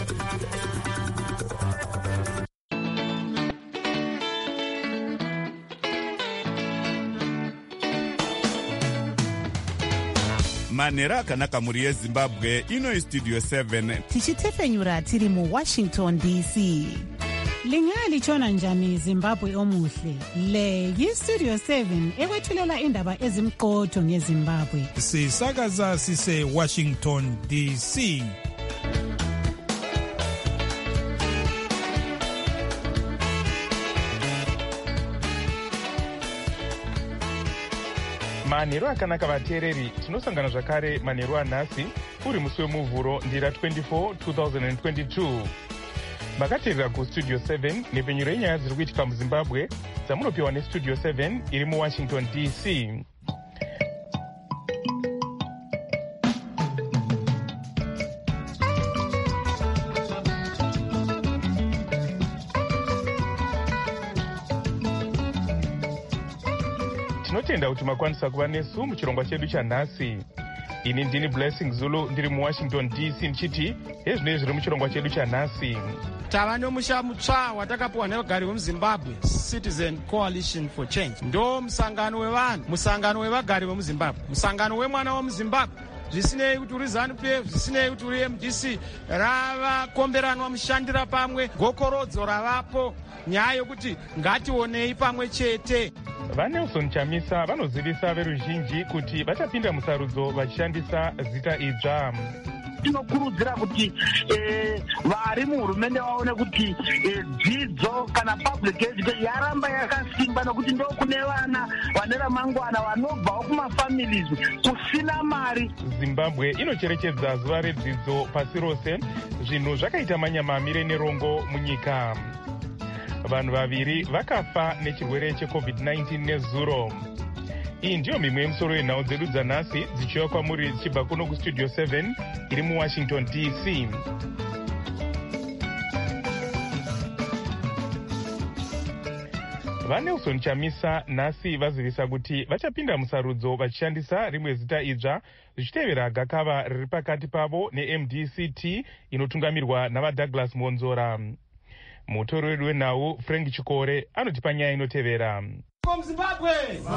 manhero akanaka mhuri yezimbabwe. Ino istudio 7 tichitefenyura tiri muwashington dc. Lingalitshona njani Zimbabwe omuhle? Le yistudio 7 ekwethulela indaba ezimqotho ngeZimbabwe. Sisakaza sise Washington DC. manhero akanaka vateereri, tinosangana zvakare manhero anhasi uri musi wemuvhuro ndira 24 2022. makateerera kustudio 7 nepfenyuro yenyaya dziri kuitika muzimbabwe dzamunopiwa nestudio 7 iri muwashington dc. tinotenda kuti makwanisa kuva nesu muchirongwa chedu chanhasi. ini ndini Blessing Zulu ndiri muwashington dc ndichiti hezvinoi zviri muchirongwa chedu chanhasi. tava nomusha mutsva watakapiwa nevagari vemuzimbabwe, Citizen Coalition for Change. ndo musangano wevanhu, musangano wevagari vemuzimbabwe, musangano wemwana wemuzimbabwe. zvisinei kuti uri ZANU-PF, zvisinei kuti uri MDC, ravakomberanwa mushandira pamwe, gokorodzo ravapo, nyaya yokuti ngationei pamwe chete. vaNelson Chamisa vanozivisa veruzhinji kuti vachapinda musarudzo vachishandisa zita idzva. tinokurudzira kuti vari muhurumende vaone kuti dzidzo kana public education yaramba yakasimba, nokuti ndo kune vana vane ramangwana vanobvawo kumafamilies kusina mari. zimbabwe inocherechedza zuva redzidzo pasi rose. zvinhu zvakaita manyamamire nerongo munyika. vanhu vaviri vakafa nechirwere cheCovid-19 nezuro. iyi ndiyo mimwe yemusoro yenhau dzedu dzanhasi dzichiuya kwamuri dzichibva kuno kustudio 7 iri muwashington dc. vaNelson Chamisa nhasi vazivisa kuti vachapinda musarudzo vachishandisa rimwe zita idzva zvichitevera gakava riri pakati pavo neMDCT inotungamirwa navaDouglas Monzora. mutori wedu wenhau Frank Chikore anotipa nyaya inotevera. Zimbabwe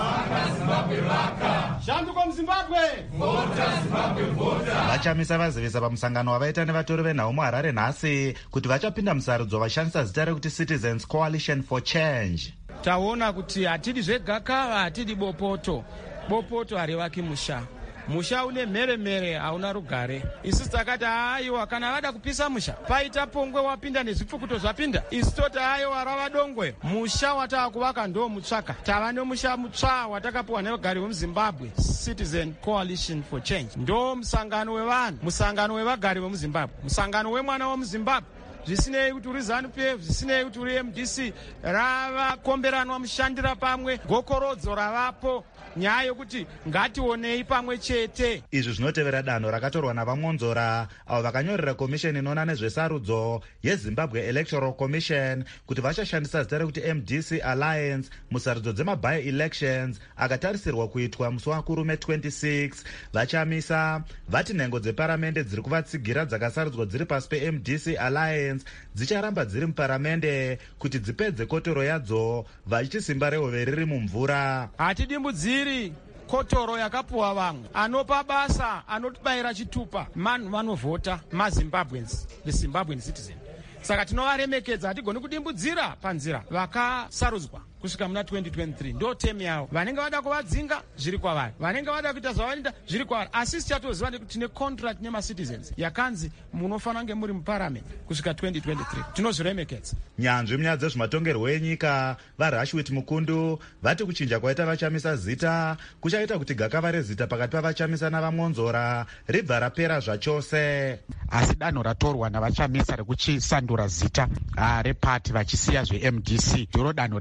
shanduko muZimbabwe vota. vachamisa vazivisa pamusangano wavaita nevatori venhau muHarare nhasi kuti vachapinda musarudzo vachishandisa zita rekuti Citizens Coalition for Change. taona kuti hatidi zvegakava, hatidi bopoto. bopoto harivaki musha. musha une mheremhere hauna rugare. isusu takati aiwa kana vada kupisa musha paita pongwe wapinda nezvipfukuto zvapinda. isu toti aiwa rava dongwe. musha watava kuvaka ndo mutsvaka. tava nemusha mutsva watakapiwa nevagari vemuzimbabwe, Citizen Coalition for Change. ndo musangano wevanhu, musangano wevagari vemuzimbabwe, musangano wemwana wemuzimbabwe. zvisinei kuti uri ZANU-PF, zvisinei kuti uri MDC, ravakomberanwa mushandira pamwe, gokorodzo ravapo, nyaya yokuti ngationei pamwe chete. izvi zvinotevera danho rakatorwa navaMonzora avo vakanyorera komisheni inoona nezvesarudzo yeZimbabwe Electoral Commission kuti vachashandisa zita rekuti MDC Alliance musarudzo dzemaby elections akatarisirwa kuitwa musi wakurume 26. vachamisa vati nhengo dzeparamende dziri kuvatsigira dzakasarudzwa dziri pasi peMDC Alliance dzicharamba dziri muparamende kuti dzipedze kotoro yadzo vachiti simba rehove riri mumvura. hatidimbudziri kotoro yakapuwa vamwe, anopa basa, anotibayira chitupa. vanhu vanovhota, maZimbabweans, the Zimbabwean citizen. saka tinovaremekedza, hatigoni kudimbudzira panzira vakasarudzwa kusvika muna 2023 ndo temu yavo. vanenge vada kuvadzinga zviri kwavari, vanenge vada kuita zvavanoita zviri kwavari. asi tichatoziva kuti tine contract nemacitizens yakanzi munofanira kunge muri muparliament kusvika 2023. tinozviremekedza. nyanzvi munyaya dzezvematongerwo enyika vaRashwit Mukundu vati kuchinja kwaita vachamisa zita kuchaita kuti gakava rezita pakati pavachamisa navaMonzora ribva rapera zvachose. asi danho ratorwa navachamisa rekuchisandura zita repati vachisiya zveMDC ndiro danho rekutanga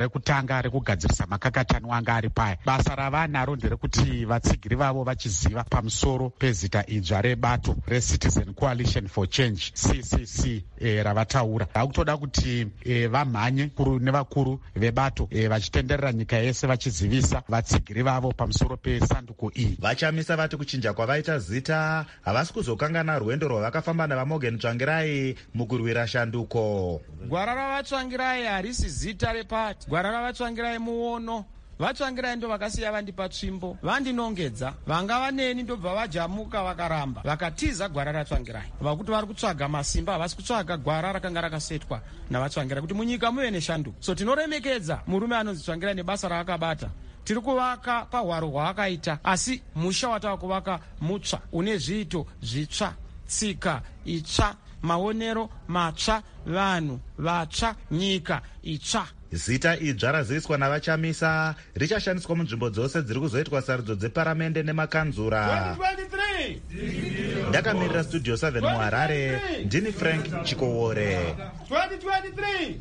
anga ari kugadzirisa makakatani wanga ari paya. Basa ravanaro nderekuti vatsigiri vavo vachiziva pamusoro pezita idzva rebato reCitizen Coalition for Change CCC ravataura. Vakutoda kuti vamhanye kuru nevakuru vebato vachitenderera nyika yese vachizivisa vatsigiri vavo pamusoro pesanduko iyi. Vachamisa vati kuchinja kwavaita zita havasi kuzokangana rwendo rwavakafamba navaMorgan Tsvangirai mukurwira shanduko. Gwara ravaTsvangirai harisi zita repati. Gwara ravaTsvangirai muono. VaTsvangirai ndo vakasiya vandipa tsvimbo, vandinongedza, vanga vaneni ndobva vajamuka vakaramba vakatiza gwara raTsvangirai. Vakuti vari kutsvaga masimba, havasi kutsvaga gwara rakanga rakasetwa navaTsvangirai kuti munyika muve neshanduko. So tinoremekedza murume anonzi Tsvangirai nebasa raakabata. Tiri kuvaka pahwaro hwaakaita, asi musha watava kuvaka mutsva une zviito zvitsva, tsika itsva, maonero matsva, vanhu vatsva, nyika itsva. Zita idzva raziviswa navachamisa richashandiswa munzvimbo dzose dziri kuzoitwa sarudzo dzeparamende nemakanzura. Ndakamirira Studio 7 muHarare, ndini Frank Chikowore. 2023.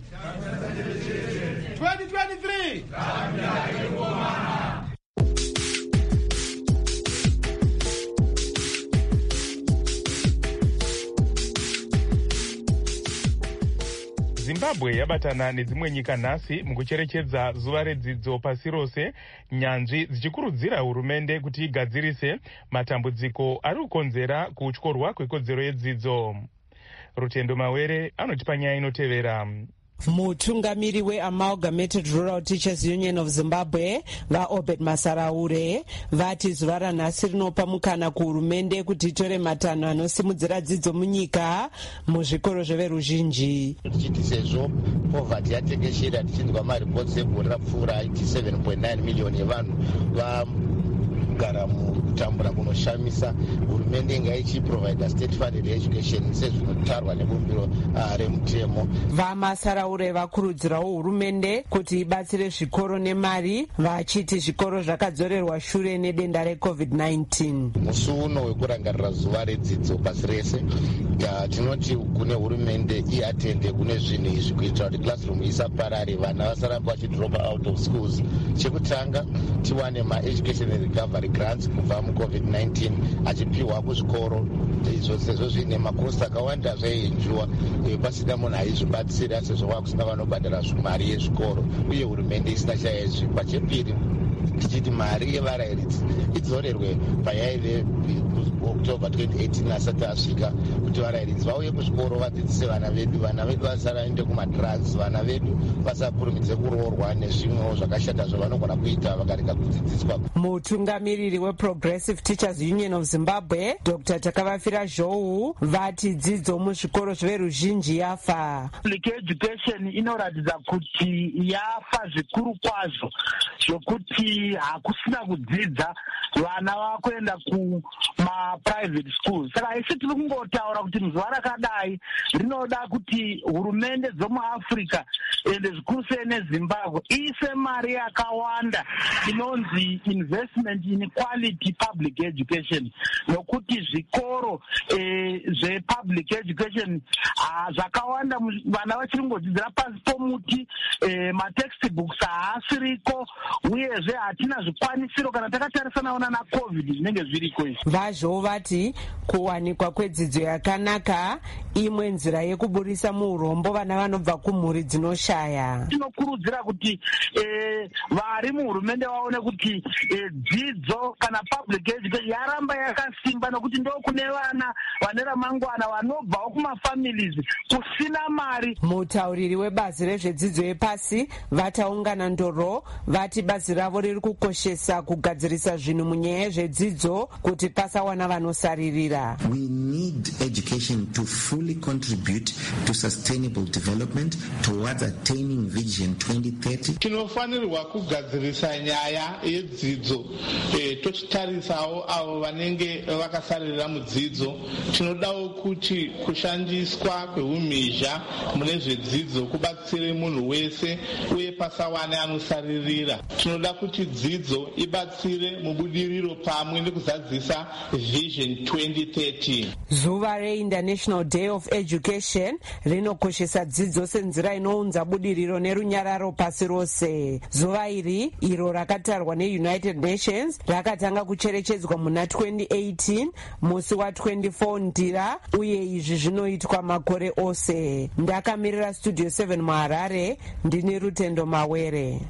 Zimbabwe yabatana nedzimwe nyika nhasi mukucherechedza zuva redzidzo pasi rose, nyanzvi dzichikurudzira hurumende kuti igadzirise matambudziko ari kukonzera kutyorwa kwekodzero yedzidzo. Rutendo Mawere anotipa nyaya inotevera. Mutungamiri weAmalgamated Rural Teachers Union of Zimbabwe vaObed Masaraure vati zuva ranhasi rinopa mukana kuhurumende kuti itore matanho anosimudzira dzidzo munyika muzvikoro zveveruzhinji. Tichiti sezvo poverty yatekeshera tichinzwa maripoti egore rapfuura 7.9 miliyoni yevanhu vagara mukutambura kunoshamisa, hurumende ngaichiprovida state funded education sezvinotarwa nebumbiro remutemo. VaMasaraure vakurudzirawo hurumende kuti ibatsire zvikoro nemari, vachiti zvikoro zvakadzorerwa shure nedenda reCovid-19. Musi uno wekurangarira zuva redzidzo pasi rese, tinoti kune hurumende iatende kune zvinhu izvi kuitira kuti classroom isaparare, vana vasaramba vachidrop out of schools. Chekutanga tiwane ma-education recovery grants kubva muCovid-19 achipiwa kuzvikoro izvo sezvo zvine makosti akawanda zvaienjwa pasina munhu aizvibatsira sezvo vakusina vanobhadhara mari yezvikoro uye hurumende isina chayaizvipa. Chepiri tichiti mari yevarairidzi idzorerwe payaive October 2018 asati asvika kuti varairidzi vauye kuzvikoro vadzidzise vana vedu vasaraende kumadrugs, vana vedu vasapurumidze kuroorwa nezvimwewo zvakashata zvavanogona kuita vakarega kudzidziswa. Mutungamiriri weProgressive Teachers Union of Zimbabwe Dr. Takavafira Zhou vati dzidzo muzvikoro zveveruzhinji yafa. Public education inoratidza kuti yafa zvikuru kwazvo, zvokuti hakusina kudzidza, vana vakuenda kuma-private schools. Saka isi tiri kungotaura kuti zuva rakadai rinoda kuti hurumende dzomuAfrica ende zvikuru sei neZimbabwe iise mari yakawanda inonzi investment in quality public education, nokuti zvikoro zvepublic education zvakawanda vana vachiri kungodzidzira pasi pomuti, matextbooks haasiriko, uyezve hatina zvikwanisiro kana takatarisanawo naCovid zvinenge zviriko izvi. Vazvo vati kuwanikwa kwedzidzo yakanaka imwe nzira yekuburisa muurombo vana vanobva kumhuri dzinoshaya. Tinokurudzira kuti vari muhurumende vaone kuti dzidzo kana public education yaramba yakasimba, nokuti ndo kune vana vane ramangwana vanobvawo kumafamilies kusina mari. Mutauriri webazi rezvedzidzo yepasi vataungana ndoro vati bazi ravo riri kukoshesa kugadzirisa zvinhu munyaya yezvedzidzo kuti pasawana vanosaririra. We need education to fully contribute to sustainable development towards attaining Vision 2030. Tinofanirwa kugadzirisa nyaya yedzidzo tochitarisawo avo vanenge vakasaririra mudzidzo. Tinodawo kuti kushandiswa kweumhizha mune zvedzidzo kubatsire munhu wese uye pasawane anosaririra. Tinoda kuti kuti dzidzo ibatsire mubudiriro pamwe nekuzadzisa vision 2030. Zuva reInternational Day of Education rinokoshesa dzidzo senzira inounza budiriro nerunyararo pasi rose. Zuva iri iro rakatarwa neUnited Nations rakatanga kucherechedzwa muna 2018 musi wa24 Ndira, uye izvi zvinoitwa makore ose. Ndakamirira Studio 7 muHarare, ndini Rutendo Mawere.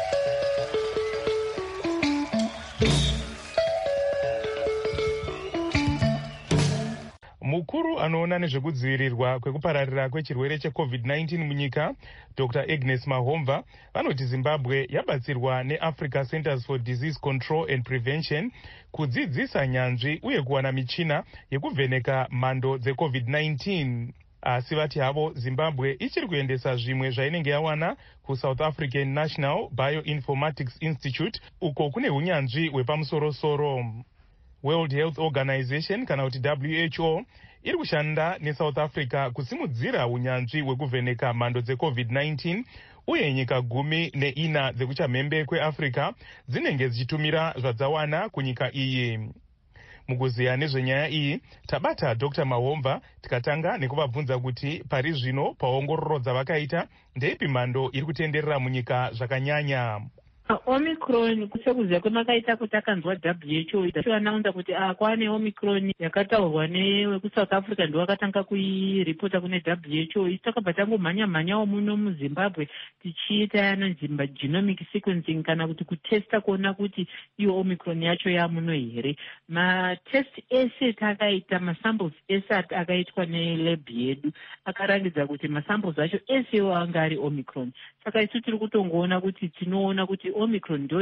Mukuru anoona nezvekudzivirirwa kwekupararira kwechirwere cheCovid-19 munyika, Dr. Agnes Mahomva, vanoti Zimbabwe yabatsirwa neAfrica Centers for Disease Control and Prevention kudzidzisa nyanzvi uye kuwana michina yekuvheneka mhando dzeCovid-19. Asi vati havo Zimbabwe ichiri kuendesa zvimwe zvainenge yawana kuSouth African National Bioinformatics Institute, uko kune hunyanzvi hwepamusoro-soro. World Health Organization kana kuti WHO iri kushanda neSouth Africa kusimudzira unyanzvi hwekuvheneka mhando dzeCovid-19, uye nyika 14 dzekuchamhembe kweAfrica dzinenge dzichitumira zvadzawana kunyika iyi. Mukuziya nezvenyaya iyi tabata Dr. Mahomva tikatanga nekuvabvunza kuti pari zvino paongororo dzavakaita ndeipi mhando iri kutenderera munyika zvakanyanya. Omicron sekuziya kwemakaita kuti akanzwa WHO anaunza kuti kwane Omicron yakataurwa newekuSouth Africa ndo wakatanga kuiripota kune WHO. Isi takabva tangomhanya-mhanyawo muno muZimbabwe tichiita yanonzi genomic sequencing kana kuti kutesta kuona kuti iyo Omicron yacho yamuno here. Matest ese takaita, masamples ese akaitwa nelab yedu akarangidza kuti masamples acho esewo anga ari Omicron. Saka isu tiri kutongoona kuti tinoona kuti Omicron ndo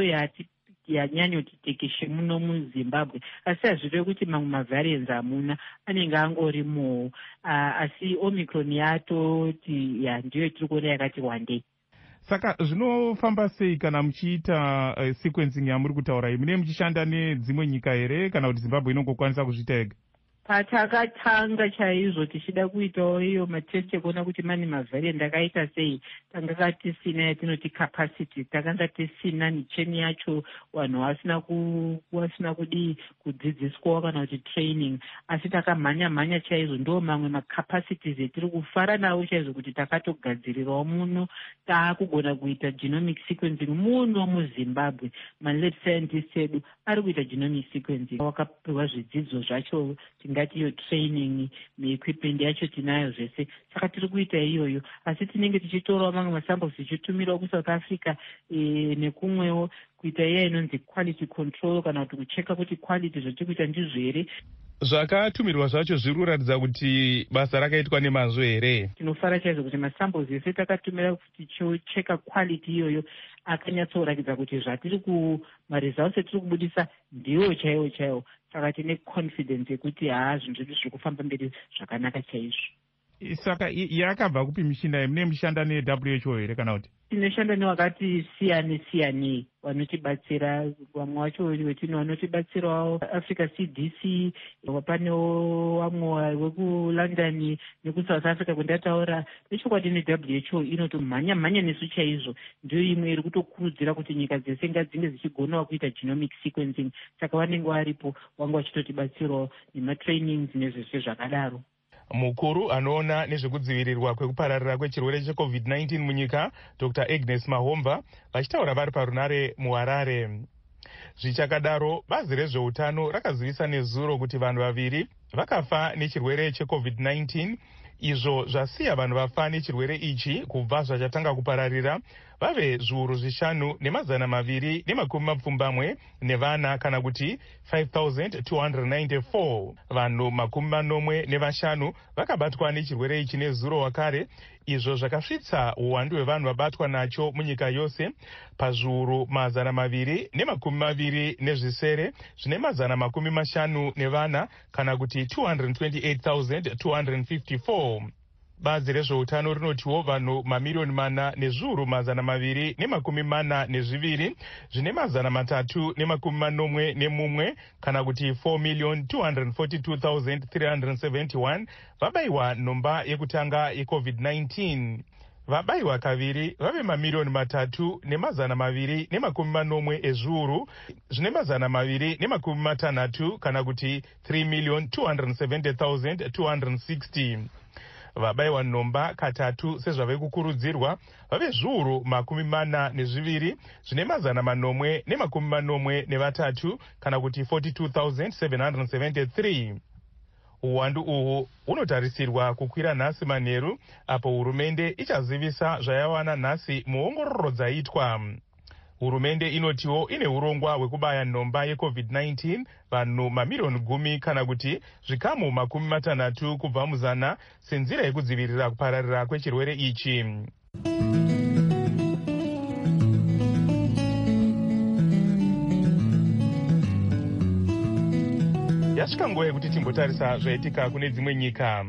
yanyanyotitekeshe muno muZimbabwe, asi hazvive kuti mamwe mavariants hamuna, anenge angorimowo, asi Omicron yatoti ndiyo tiri kuona yakati wandei. Saka zvinofamba sei kana muchiita sequencing yamuri kutaura iyi? Mune muchishanda nedzimwe nyika here kana kuti Zimbabwe inongokwanisa kuzviita yega? Patakatanga chaizvo tichida kuitawo iyo matest ekuona kuti mane mavariant akaita sei, tanga tisina yatinoti capacity, takanga tisina micheni yacho, vanhu vasina kudi kudzidziswa kana kuti training, asi takamhanya chaizvo. Ndo mamwe macapacities etiri kufara nawo chaizvo kuti takatogadzirirawo muno, taakugona kuita genomic sequencing muno muZimbabwe. Malab scientists edu ari kuita genomic sequencing, wakapiwa zvidzidzo zvacho, tingati iyo training neequipment yacho tinayo zvese. Saka tiri kuita iyoyo, asi tinenge tichitorawo mamwe masamples tichitumirawo kuSouth Africa nekumwewo kuita iya inonzi quality control kana kuti kucheka kuti quality zvotiri kuita ndizvo here. Zvakatumirwa zvacho zviri kuratidza kuti basa rakaitwa nemazvo here? Tinofara chaizvo kuti masamples ese takatumira kuti ticheka quality iyoyo akanyatsoratidza kuti maresults etiri kubudisa ndiwo chaiwo. Saka tine confidence yekuti zvinhu zvedu zviri kufamba mberi zvakanaka chaizvo. Saka yakabva kupi michina iyi? Mune mushanda neWHO here kana kuti? Tinoshanda newakati siyane vanotibatsira, vamwe vacho vetino vanotibatsirawo Africa CDC, panewo vamwe vekuLondon nekuSouth Africa kwendataura. Nechokwadi neWHO inotomhanya nesu chaizvo, ndiyo imwe iri kutokurudzira kuti nyika dzese ngadzinge dzichigonawo kuita genomic sequencing. Saka vanenge varipo vanga vachitotibatsirawo nematrainings nezvese zvakadaro. Mukuru anoona nezvekudzivirirwa kwekupararira kwechirwere cheCovid-19 munyika, Dr. Agnes Mahomva, vachitaura vari parunare muHarare. Zvichakadaro, bazi rezveutano rakazivisa nezuro kuti vanhu 2 vakafa nechirwere cheCovid-19, izvo zvasiya vanhu vafa nechirwere ichi kubva zvachatanga kupararira vave zviuru 5,270 nevana kana kuti 5,294. Vanhu 45 vakabatwa nechirwere ichi nezuro wakare, izvo zvakasvitsa uwandu hwevanhu vabatwa nacho munyika yose pazviuru 227 zvine 50 nevana kana kuti 228,254. Bazi rezveutano rinotiwo vanhu mamirioni 4,242 zvine 341 kana kuti 4,242,371 vabayiwa nhomba yekutanga yeCovid-19. vabayiwa kaviri vave mamiliyoni 3,240,000 ezviuru zvine 260,000 kana kuti 3,270,260. vabayiwa nomba katatu sezvave kukurudzirwa vave zviuru 42 zvine 883 kana kuti 42,773. uwandu uhwu hunotarisirwa kukwira nhasi manheru apo hurumende ichazivisa zvayawana nhasi muongororo dzaitwa. hurumende inotiwo ine urongwa hwekubaya nhomba yeCovid-19 vanhu mamiliyoni 10 kana kuti zvikamu 60 kubva muzana senzira yekudzivirira kupararira kwechirwere ichi. yasvika nguva yekuti timbotarisa zvaitika kune dzimwe nyika.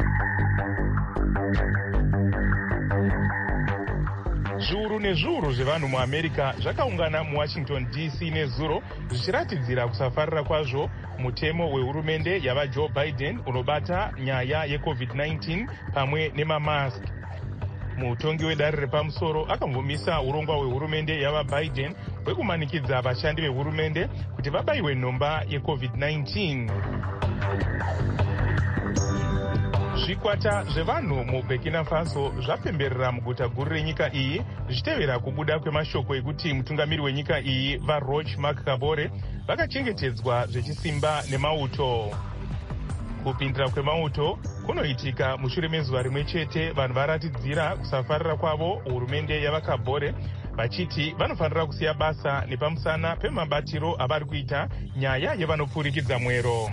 zviuru nezviuru zvevanhu muamerica zvakaungana muwashington dc nezuro zvichiratidzira kusafarira kwazvo mutemo wehurumende yavajoe biden unobata nyaya yeCovid-19 pamwe nemamask. mutongi wedare repamusoro akambomisa urongwa hwehurumende yavabiden hwekumanikidza vashandi vehurumende kuti vabayiwe nhomba yeCovid-19. zvikwata zvevanhu muburkina faso zvapemberera muguta guru renyika iyi zvichitevera kubuda kwemashoko ekuti mutungamiri wenyika iyi varoch mark kabore vakachengetedzwa zvechisimba nemauto. kupindira kwemauto kunoitika mushure mezuva rimwe chete vanhu varatidzira kusafarira kwavo hurumende yavakabore vachiti vanofanira kusiya basa nepamusana pemabatiro avari kuita nyaya yevanopfurikidza mwero.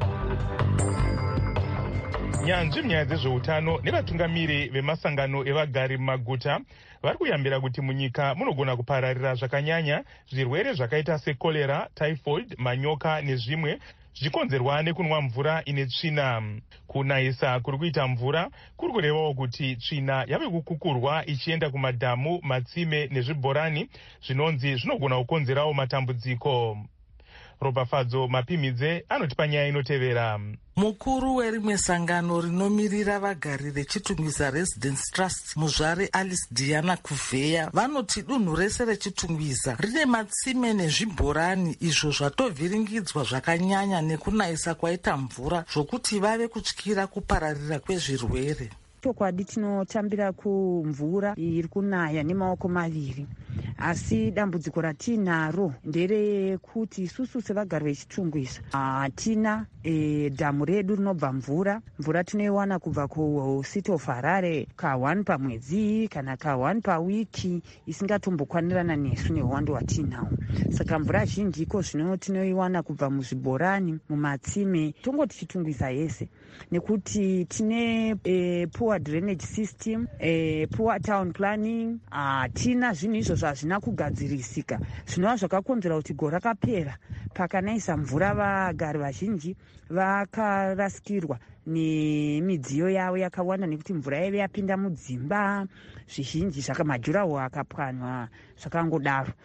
nyanzvi munyaya dzezveutano nevatungamiri vemasangano evagari mumaguta vari kuyambira kuti munyika munogona kupararira zvakanyanya zvirwere zvakaita sekorera, typhoid, manyoka nezvimwe zvichikonzerwa nekunwa mvura ine tsvina. kunayisa kuri kuita mvura kuri kurevawo kuti tsvina yave kukukurwa ichienda kumadhamu, matsime nezvibhorani zvinonzi zvinogona kukonzerawo matambudziko. ropafadzo mapimidze anotipa nyaya inotevera. mukuru werimwe sangano rinomirira vagari rechitungwiza Residence Trust muzvare Alice Diana Kuveya vanoti dunhu rese rechitungwiza rine matsime nezvibhorani izvo zvatovhiringidzwa zvakanyanya nekunayisa kwaita mvura zvokuti vave kutyira kupararira kwezvirwere. chokwadi tinotambira kumvura iri kunaya nemaoko maviri, asi dambudziko ratinaro nderekuti isusu sevagari vechitungwiza hatina dhamu redu rinobva mvura tinoiwana kubva kucity of Harare ka1 pamwedzi kana ka1 pawiki isingatombokwanirana nesu neuwandu hwatinahwo. saka mvura zhinji iko zvino tinoiwana kubva muzvibhorani, mumatsime, tongoti chitungwiza yese nekuti tine poor drainage system, poor town planning. hatina zvinhu izvo zvazvina kugadzirisika zvinova zvakakonzera kuti gore rakapera pakanayisa mvura vagari vazhinji vakarasikirwa nemidziyo yavo yakawanda nekuti mvura yaive yapinda mudzimba zvizhinji majuraho akapwanywa zvakangodaro.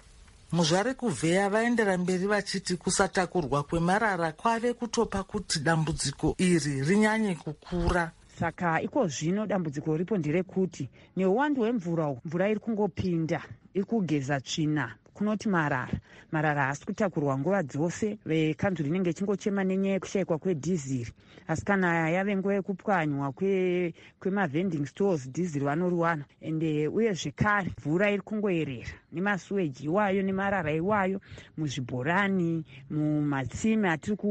muzvare Kuveya vaendera mberi vachiti kusatakurwa kwemarara kwave kutopa kuti dambudziko iri rinyanye kukura. saka iko zvino dambudziko ripo nderekuti neuwandu hwemvura iri kungopinda iri kugeza tsvina kunoti marara haasi kutakurwa nguva dzose. vekanzuri rinenge ichingochema nenyaya yekushayikwa kwedhiziri, asi kana yave nguva yekupwanywa kwemavending stores dhiziri vanoriwana. ende uye zvekare mvura iri kungoerera nemasuweji iwayo nemarara iwayo muzvibhorani, mumatsime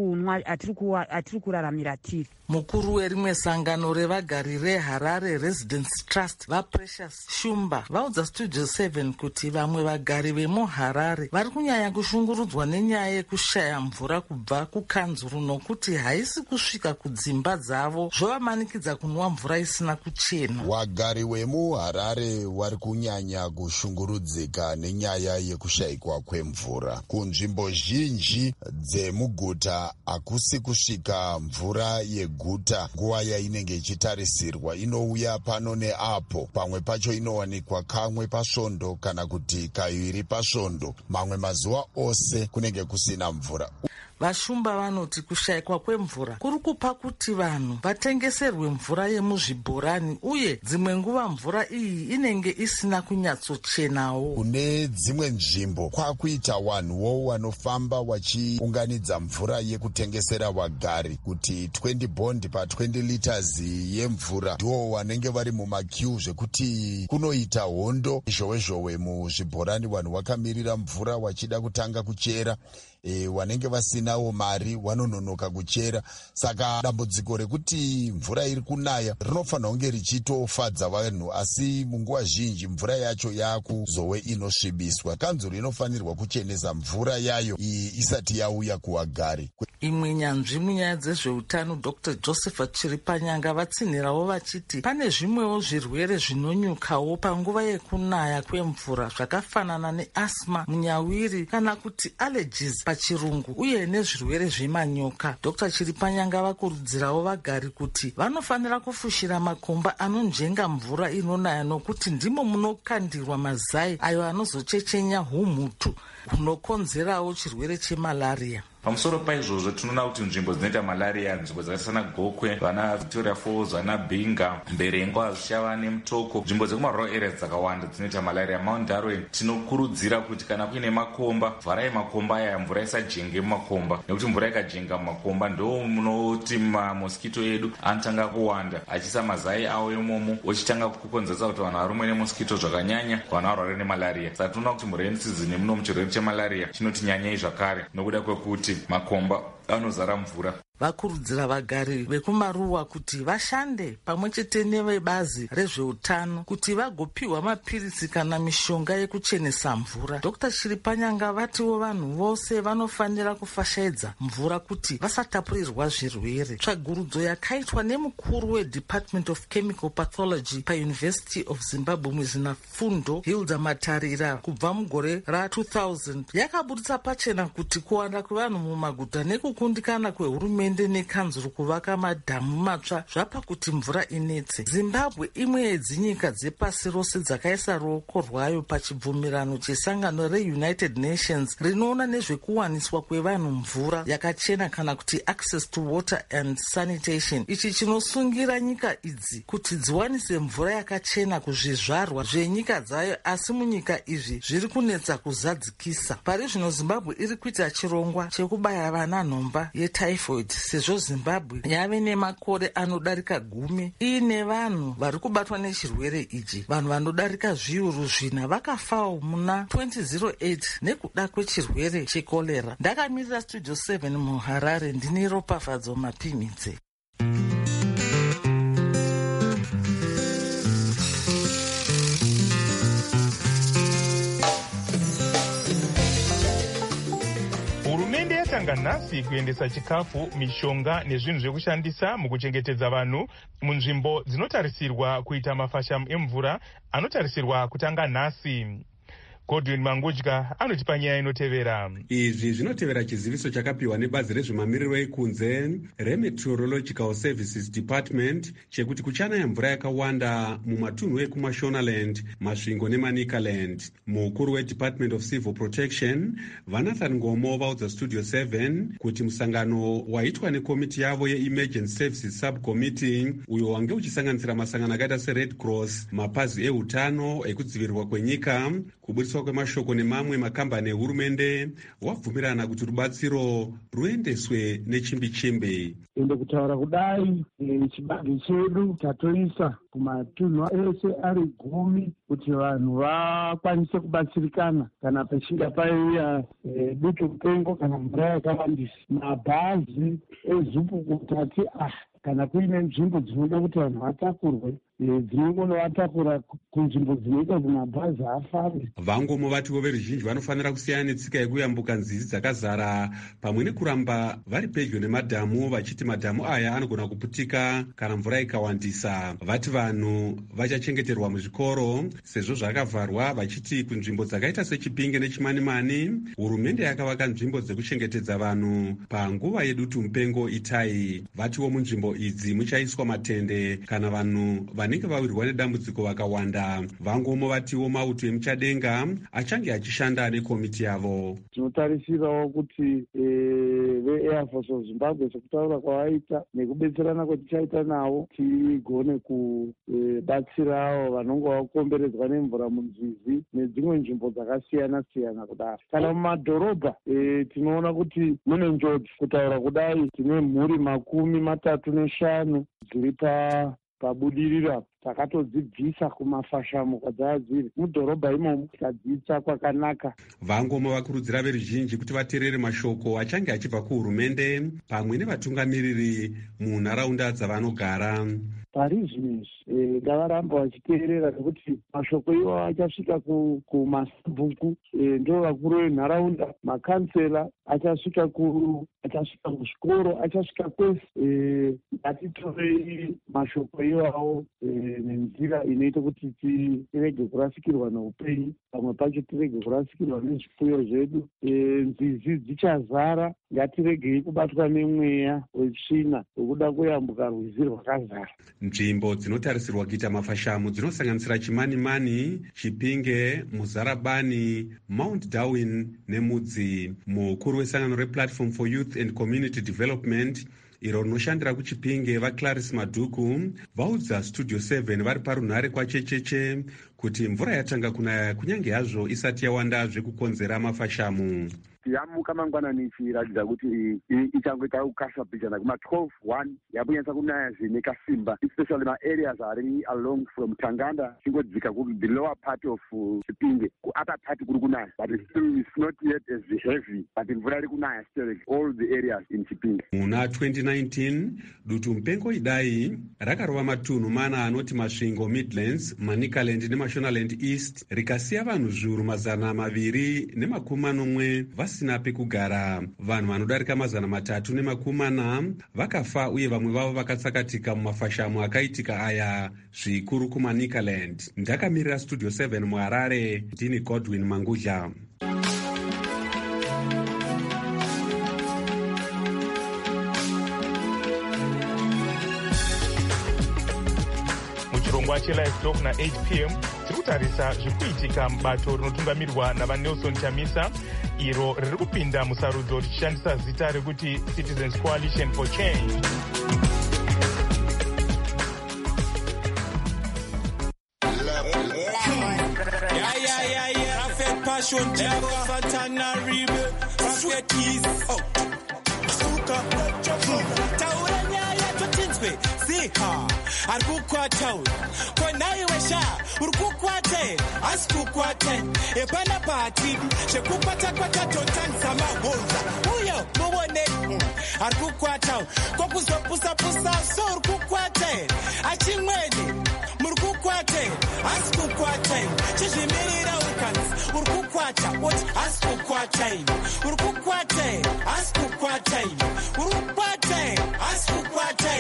atiri kuraramira tiri. mukuru werimwe sangano revagari reHarare Residence Trust vaPrecious Shumba vaudza Studio 7 kuti vamwe vagari vemuHarare vari kunyanya kushungurudzwa nenyaya yekushaya mvura kubva kukanzuru nokuti haisi kusvika kudzimba dzavo, zvovamanikidza kunwa mvura isina kuchena. wagari vemuHarare vari kunyanya kushungurudzika nenyaya yekushayikwa kwemvura. kunzvimbo zhinji dzemuguta hakusi kusvika mvura yeguta nguva yainenge ichitarisirwa. inouya pano neapo, pamwe pacho inowanikwa kamwe pasvondo kana kuti kaviri pasvondo, mamwe mazuva ose kunenge kusina mvura. Vashumba vanoti kushayikwa kwemvura kuri kupa kuti vanhu vatengeserwe mvura yemuzvibhorani, uye dzimwe nguva mvura iyi inenge isina kunyatsochenawo. Kune dzimwe nzvimbo kwakuita vanhuwo vanofamba vachiunganidza mvura yekutengesera vagari kuti 20 bond pa 20 liters yemvura ndiwo vanenge vari mumakiu, zvekuti kunoita hondo zhowe muzvibhorani. Vanhu vakamirira mvura vachida kutanga kuchera, vanenge vasinawo mari vanononoka kuchera. Saka dambudziko rekuti mvura iri kunaya rinofanira kunge richitofadza vanhu, asi munguva zhinji mvura yacho yakuzove inosvibiswa. Kanzuro inofanirwa kuchenesa mvura yayo isati yauya kuvagari. Imwe nyanzvi munyaya dzezveutano Dr. Joseph Chiripanyanga vatsinhirawo vachiti pane zvimwewo zvirwere zvinonyukawo panguva yekunaya kwemvura zvakafanana neasma, munyawiri kana kuti allergies pachirungu, uye nezvirwere zvemanyoka. Dr. Chiripanyanga vakurudzirawo vagari kuti vanofanira kufushira makomba anonjenga mvura inonaya, nokuti ndimo munokandirwa mazai ayo anozochechenya humhutu hunokonzerawo chirwere chemalaria. Pamusoro paizvozvo tinoona kuti nzvimbo dzinoita malaria, nzvimbo dzakaita sana Gokwe, vana Victoria Falls, vana Bhinga, Mberengwa, Hazvishava neMutoko, nzvimbo dzekumarural areas dzakawanda dzinoita malaria. Mount Darwin tinokurudzira kuti kana kuine makomba, vharai makomba aya, mvura isajenge mumakomba, nekuti mvura ikajenga mumakomba ndo munoti mamoskito edu anotanga kuwanda, achiisa mazai avo imomo, ochitanga kukonzeresa kuti vanhu varumwe nemoskito zvakanyanya, vanhu varware nemalaria. Saka tinoona kuti murain season muno muchirwere chemalaria chinotinyanyei zvakare nokuda kwekuti makomba anozara mvura. Vakurudzira vagari vekumaruwa kuti vashande pamwe chete nevebazi rezveutano kuti vagopiwa mapirisi kana mishonga yekuchenesa mvura. Dr. Chiripanyanga vatiwo vanhu vose vanofanira kufashaidza mvura kuti vasatapurirwa zvirwere. Tsvagurudzo yakaitwa nemukuru weDepartment of Chemical Pathology paUniversity of Zimbabwe Muzinafundo Hilda Matarira kubva mugore ra2000 yakaburitsa pachena kuti kuwanda kwevanhu mumaguta nekukundikana kwehurumende nekanzuro kuvaka madhamu matsva zvapa kuti mvura inetse. Zimbabwe imwe yedzinyika dzepasi rose dzakaisa ruoko rwayo pachibvumirano chesangano reUnited Nations rinoona nezvekuwaniswa kwevanhu mvura yakachena kana kuti access to water and sanitation. Ichi chinosungira nyika idzi kuti dziwanise mvura yakachena kuzvizvarwa zvenyika dzayo, asi munyika izvi zviri kunetsa kuzadzikisa. Pari zvino Zimbabwe iri kuita chirongwa chekubaya vana nhomba yetyphoid sezvo Zimbabwe yave nemakore anodarika 10 iine vanhu vari kubatwa nechirwere ichi. Vanhu vanodarika zviuru 4 vakafawo muna 2008 nekuda kwechirwere chekolera. Ndakamirira Studio 7 muHarare, ndine Ropafadzo Mapimidze. nhasi kuendesa chikafu, mishonga nezvinhu zvekushandisa mukuchengetedza vanhu munzvimbo dzinotarisirwa kuita mafashamu emvura anotarisirwa kutanga nhasi. Godwin Mangudya anotipa nyaya inotevera. Izvi zvinotevera chiziviso chakapiwa nebazi rezvemamiriro ekunze reMeteorological Services Department chekuti kuchanaya mvura yakawanda mumatunhu ekumashonaland, masvingo nemanikaland. Mukuru weDepartment of Civil Protection Vanathan Ngomo vaudza Studio 7 kuti musangano waitwa nekomiti yavo yeEmergency Services Subcommittee uyo wange uchisanganisira masangano akaita seRed Cross, mapazi eutano, ekudzivirirwa kwenyika, kuburiswa kwemashoko nemamwe makambani ehurumende, wabvumirana kuti rubatsiro ruendeswe nechimbi-chimbi. Ende kutaura kudai chibage chedu tatoisa kumatunhu ese ari 10 kuti vanhu vakwanise kubatsirikana kana pachinga paiuya dutu mupengo kana mvura yakawandisa. Mabhazi eZupukuta kana kuine nzvimbo dzinoda kuti vanhu vatakurwe dzinongonovatakura kunzvimbo dzinoita kuti mabhazi afambe. Vangomo vativo veruzhinji vanofanira kusiyana netsika yekuyambuka nzizi dzakazara pamwe nekuramba vari pedyo nemadhamu, vachiti madhamu aya anogona kuputika kana mvura ikawandisa. Vati vanhu vachachengeterwa muzvikoro sezvo zvakavharwa, vachiti kunzvimbo dzakaita seChipinge neChimanimani hurumende yakavaka nzvimbo dzekuchengetedza vanhu panguva yedutu mupengo itai. Vatiwo munzvimbo idzi muchaiswa matende kana vanhu vanenge vawirwa nedambudziko vakawanda. Vangomo vatiwo mauto emuchadenga achange achishanda nekomiti yavo. Tinotarisirawo kuti veair force of Zimbabwe sekutaura kwavaita nekubetserana kwatichaita navo tigone kubatsirawo vanonge vakomberedzwa nemvura munzizi nedzimwe nzvimbo dzakasiyana siyana kudaro. Kana mumadhorobha tinoona kuti mune njodzi. Kutaura kudai tine mhuri 35 dziri pabudirira takatodzibvisa kumafashamo kwadzadziri mudhorobha imomo tikadzitsa kwakanaka. Vangoma vakurudzira veruzhinji kuti vateerere mashoko achange achibva kuhurumende pamwe nevatungamiriri munharaunda dzavanogara. Parizvino ngavaramba vachiteerera nekuti mashoko iwo achasvika kumasabhuku, ndo vakuru venharaunda, makansela achasvika muzvikoro, achasvika kwese. Ngatitorei mashoko iwawo nenzira inoita kuti tirege kurasikirwa neupenyu, pamwe pacho tirege kurasikirwa nezvipfuyo zvedu. Nzizi dzichazara, ngatiregei kubatwa nemweya wetsvina wekuda kuyambuka rwizi rwakazara. Nzvimbo dzinotarisirwa kuita mafashamu dzinosanganisira Chimanimani, Chipinge, Muzarabani, Mount Darwin neMudzi. Mukuru wesangano rePlatform for Youth and Community Development iro rinoshandira kuChipinge vaClarice Madhuku vaudza Studio 7 vari parunhare kwachecheche kuti mvura yatanga kunaya kunyange hazvo isati yawanda zvekukonzera mafashamu. Yamuka mangwanani ichiratidza kuti ichangoita kukashabhijana kuma-12:01 yakunyatsa kunaya nekasimba, especially ma-areas ari along from Tanganda chingodzika the lower part of Chipinge ku-upper part kuri kunaya, but it's not yet as heavy, but mvura iri kunaya still all the areas in Chipinge. Muna 2019 dutu mupengo idai rakarova matunhu mana anoti masvingo Midlands, Manicaland neMashonaland East rikasiya vanhu zviuru 290 vasina pekugara. Vanhu vanodarika 340 vakafa uye vamwe vavo vakatsakatika mumafashamu akaitika aya zvikuru kuManicaland. Ndakamirira Studio 7 muHarare, ndini Godwin Mangudla. Muchirongwa cheLivestock na8 p.m. tiri kutarisa zvikuitika mubato rinotungamirwa navaNelson Chamisa iro riri kupinda musarudzo richishandisa zita rekuti Citizens Coalition for Change. Arikukwata konai wesha urikukwate asikukwate epana pati shekukwata kwata totanza mahonza uyo muone arikukwata kokuzopusa pusa so urikukwate achimwene murikukwate asikukwate chizvimirira ukanzi urikukwata oti asikukwate urikukwate asikukwate urukwate asikukwate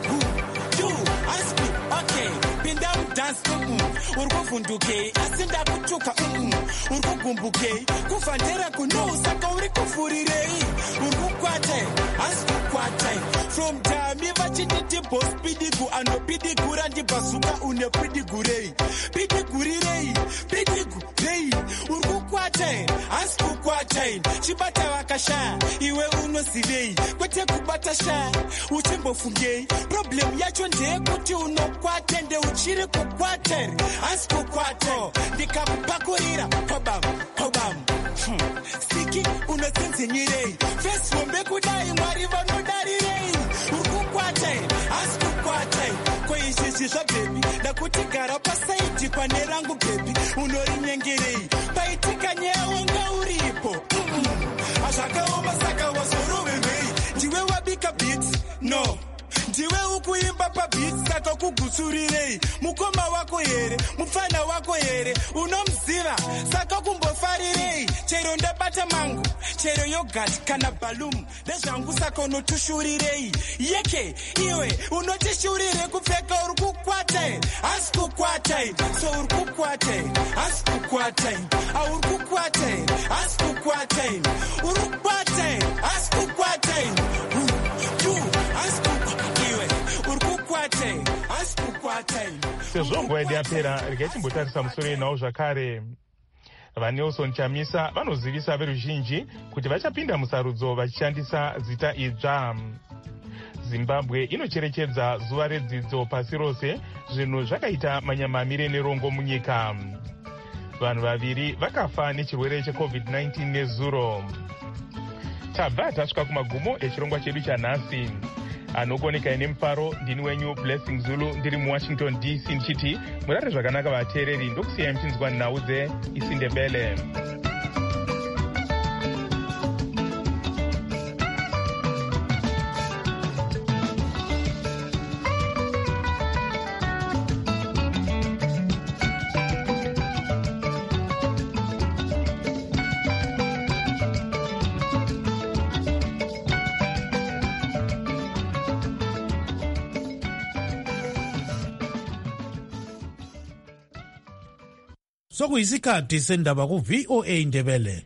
urikuvhundukei asi ndakutuka urikugumbuke kufandera kunousaka uri kufurirei urikukwate asi kukwate from tami vachinditi bos pidigu anopidigura ndibhazuka une pidigurei pidigurirei pidigurei urikukwate asi kukwate chibata vakashaya iwe unozivei kwete kubata shaya uchimbofungei problem yacho ndeyekuti unokwate ndeuchiri kukwate asi kukwate ndikakupakurira kobam siki unotsinzinyirei fesi hombe kudai mwari vanodarirei urikukwate asi kukwate koizvizvi zvabhebi ndakuti gara pasaiti pane rangu bhebi unorinyengerei paitika nyaya wanga uripo azvakaoma saka wazorovevei ndiwe wabika bit no ndiwe ukuimba pabhiti saka kugutsurirei mukoma wako here mufana wako here unomziva saka kumbofarirei chero ndabata mangu chero yogati kana bhalumu ndezvangu saka unotushurirei yeke iwe unotishurire kupfeka uri kukwate asi kukwate so uri kukwate asi kukwate auri kukwate asi kukwate uri kukwate asi kukwate sezvo nguva yedu yapera regai timbotarisa musoro yenhau zvakare. vaNelson Chamisa vanozivisa veruzhinji kuti vachapinda musarudzo vachishandisa zita idzva. Zimbabwe inocherechedza zuva redzidzo pasi rose, zvinhu zvakaita manyamamire nerongo munyika. Vanhu vaviri vakafa nechirwere cheCovid-19 nezuro. Tabva tasvika kumagumo echirongwa chedu chanhasi. Anogoneka nemufaro, ndini wenyu Blessing Zulu, ndiri muWashington DC ndichiti murare zvakanaka vateereri, ndokusiyai muchinzwa nhau dzeIsindebele. Sokuyisikhathi sendaba ku-VOA Indebele.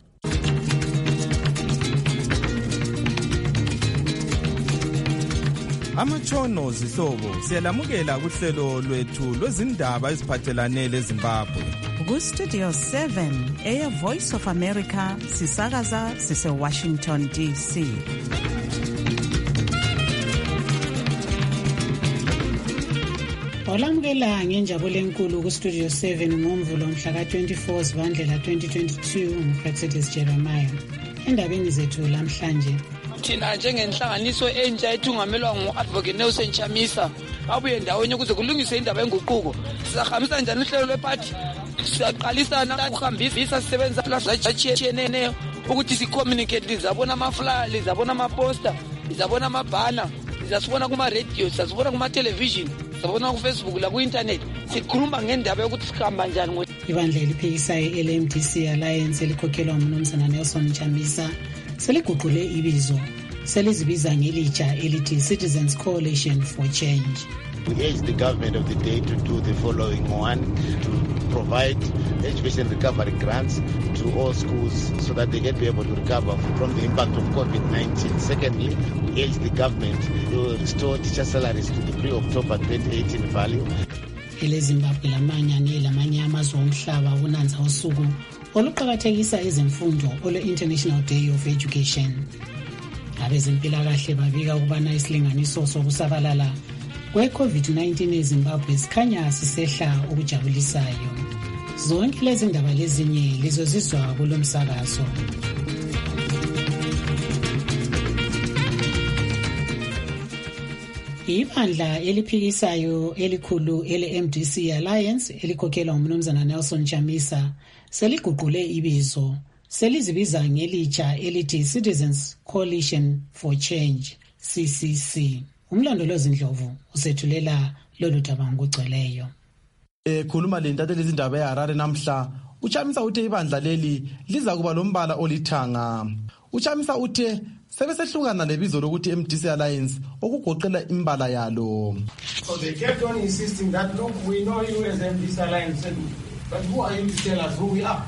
Amatshono zihlobo siyalamukela kuhlelo lwethu lwezindaba eziphathelane leZimbabwe. Ku-Studio 7 Air Voice of America sisakaza sise-Washington DC. Olamukela ngenjabulo enkulu ku-Studio 7 ngomvulo mhla ka-24 Zibandlela 2022 nguPractice Jeremiah. Endabeni zethu lamhlanje, thina njengenhlanganiso entsha ethungamelwa ngu-Advocate Nelson Chamisa abuye ndawonye ukuze kulungiswe indaba yenguquko. Sizahambisa njani uhlelo lwephathi? Siyaqalisana ukuhambisa sisebenza plazatshiyeneyo ukuthi si-communicate, lizabona amaflyer, lizabona amaposter, lizabona amabhana, lizasibona kuma-radio, sizasibona kuma-television, sabona ku-Facebook la ku-internet. Sikhuluma ngendaba yokuthi sihamba njani. Ibandla eliphikisayo LMDC Alliance elikhokhelwa nguMnumzana Nelson Chamisa seliguqule ibizo, selizibiza ngelitsha elithi Citizens Coalition for Change. We urge the government of the day to do the following: one, to provide education recovery grants to all schools so that they can be able to recover from the impact of COVID-19. Secondly, we urge the government to restore teacher salaries to the pre-October 2018 value. EleZimbabwe lamanye amazwe omhlaba unanza usuku oluqakathekisa ezemfundo olwe-International Day of Education. Abezempilakahle babika ukubana isilinganiso sokusabalala kwe-COVID-19 eZimbabwe sikhanya sisehla okujabulisayo. Zonke lezi ndaba lezinye lizozizwa kulo msakazo. Ibandla eliphikisayo elikhulu ele-MDC Alliance elikhokhelwa nguMnumzana Nelson Chamisa seliguqule ibizo, selizibiza ngelitsha elithi Citizens Coalition for Change, CCC. Umlondolozi Ndlovu usethulela lolu daba ngokugcweleyo. Khuluma lentatheli izindaba eHarare namhla, uChamisa uthe ibandla leli liza kuba lombala olithanga. uChamisa uthe sebesehlukana lebizo lokuthi MDC Alliance okugoqela imbala yalo. So they kept on insisting that, look, we know you as MDC Alliance, but who are you to tell us who we are?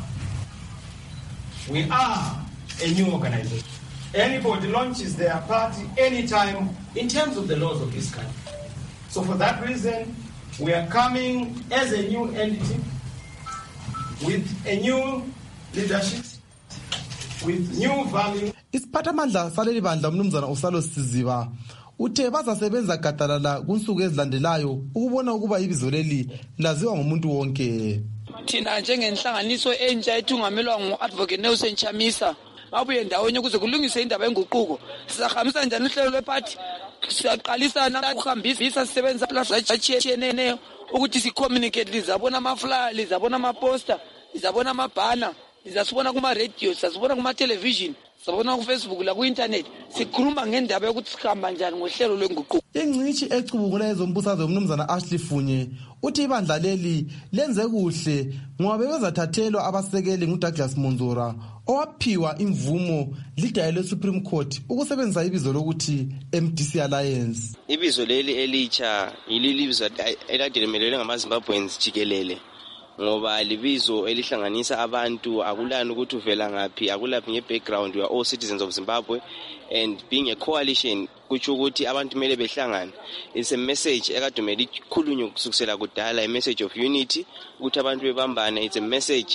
We are a new organization. Anybody launches their party anytime in terms of the laws of this country. So for that reason, we are coming as a new entity with a new leadership, with new values. Isiphathamandla saleli bandla uMnumzana Usalo Siziba uthe bazasebenza gadalala kunsuku ezilandelayo ukubona ukuba ibizo leli laziwa ngumuntu wonke. Thina njengenhlanganiso entsha ethungamelwa ngu-Advocate Nelson Chamisa abuye ndawonye ukuze kulungiswe indaba yenguquko. Sizahambisa njani uhlelo lwephathi? Siyaqalisana ukuhambisa sisebenza plazatshiyeneyo ukuthi si-communicate, lizabona amaflyer, lizabona amaposter, lizabona amabhana, lizasibona kuma-radio, sizasibona kuma-television, sabona ku-Facebook la ku-internet. Sikhuluma ngendaba yokuthi sihamba njani ngohlelo lwenguquko. Ingcitshi ecubungula ezombusazwe uMnumzana Ashley Funye uthi ibandla leli lenze kuhle ngoba bebezathathelwa abasekeli nguDouglas Monzora owaphiwa imvumo lidayelo Supreme Court ukusebenzisa ibizo lokuthi MDC Alliance. Ibizo leli elitsha yililibizo eladilemelele ngamaZimbabweans jikelele, ngoba libizo elihlanganisa abantu, akulani ukuthi uvela ngaphi, akulaphi nge-background. We are all citizens of Zimbabwe, and being a coalition kutsho ukuthi abantu kumele behlangane. It's a message ekadumele ikhulunywe kusukisela kudala, a message of unity ukuthi abantu bebambane. It's a message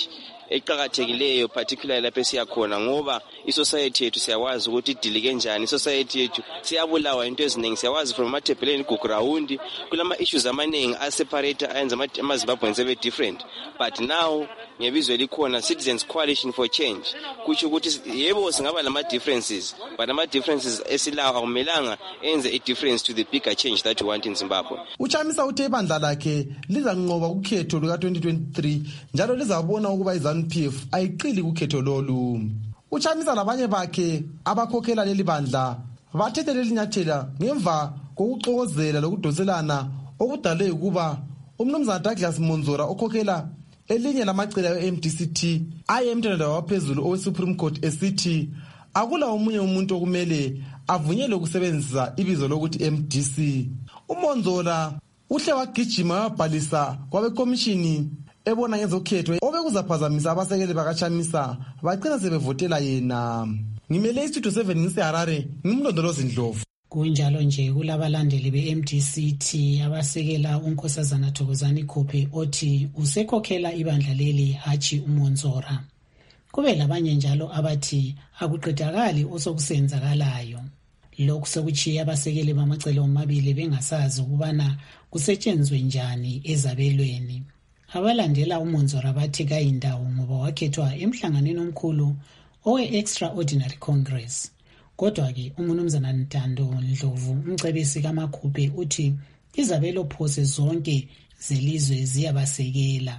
eqhakathekileyo particularly lapho siyakhona ngoba isociety yethu siyawazi ukuthi idilike njani. Isociety yethu siyabulawa into eziningi, siyawazi from amathebheleni kuground kulama issues amaningi aseparate ayenza amaZimbabweans ebe different, but now ngebizwe likhona Citizens Coalition for Change kutsho ukuthi yebo singaba lama differences, but ama differences esilawo akumelanga enze a difference to the bigger change that we want in Zimbabwe. Uchamisa uthe ibandla lakhe lizanqoba ukhetho luka 2023 njalo lizabona ukuba iZANU-PF ayiqili ukhetho lolu. Uchamisa labanye bakhe abakhokhela leli bandla bathethe leli nyathela ngemva kokuxokozela lokudonselana okudale ukuba umnumzana Douglas Monzora okhokhela elinye lamacala e-MDCT aye emthethweni waphezulu owe-Supreme Court esithi akula omunye umuntu okumele avunyelwe ukusebenzisa ibizo lokuthi MDC. uMonzora uhle wagijima wabhalisa kwabekomishini ebona ngezokhetho obekuzaphazamisa abasekeli bakaChamisa bagcina sebevotela yena. Ngimele iStudio 7 ngiseHarare, ngimlondolozi Ndlovu. Kunjalo nje kulabalandeli be-MDCT abasekela uNkosazana Thokozani Khuphe othi usekhokhela ibandla leli hatshi uMonzora. Kube labanye njalo abathi akuqedakali osokusenzakalayo. Lokhu sekuchiya abasekeli bamacele omabili bengasazi ukubana kusetshenzwe njani ezabelweni. Abalandela uMonzora bathi kayindawo ngoba wakhethwa emhlanganweni omkhulu owe-Extraordinary Congress. Kodwa-ke uMnumzana Ntando Ndlovu umcebisi kaMakhuphe uthi izabelo phose zonke zelizwe ziyabasekela.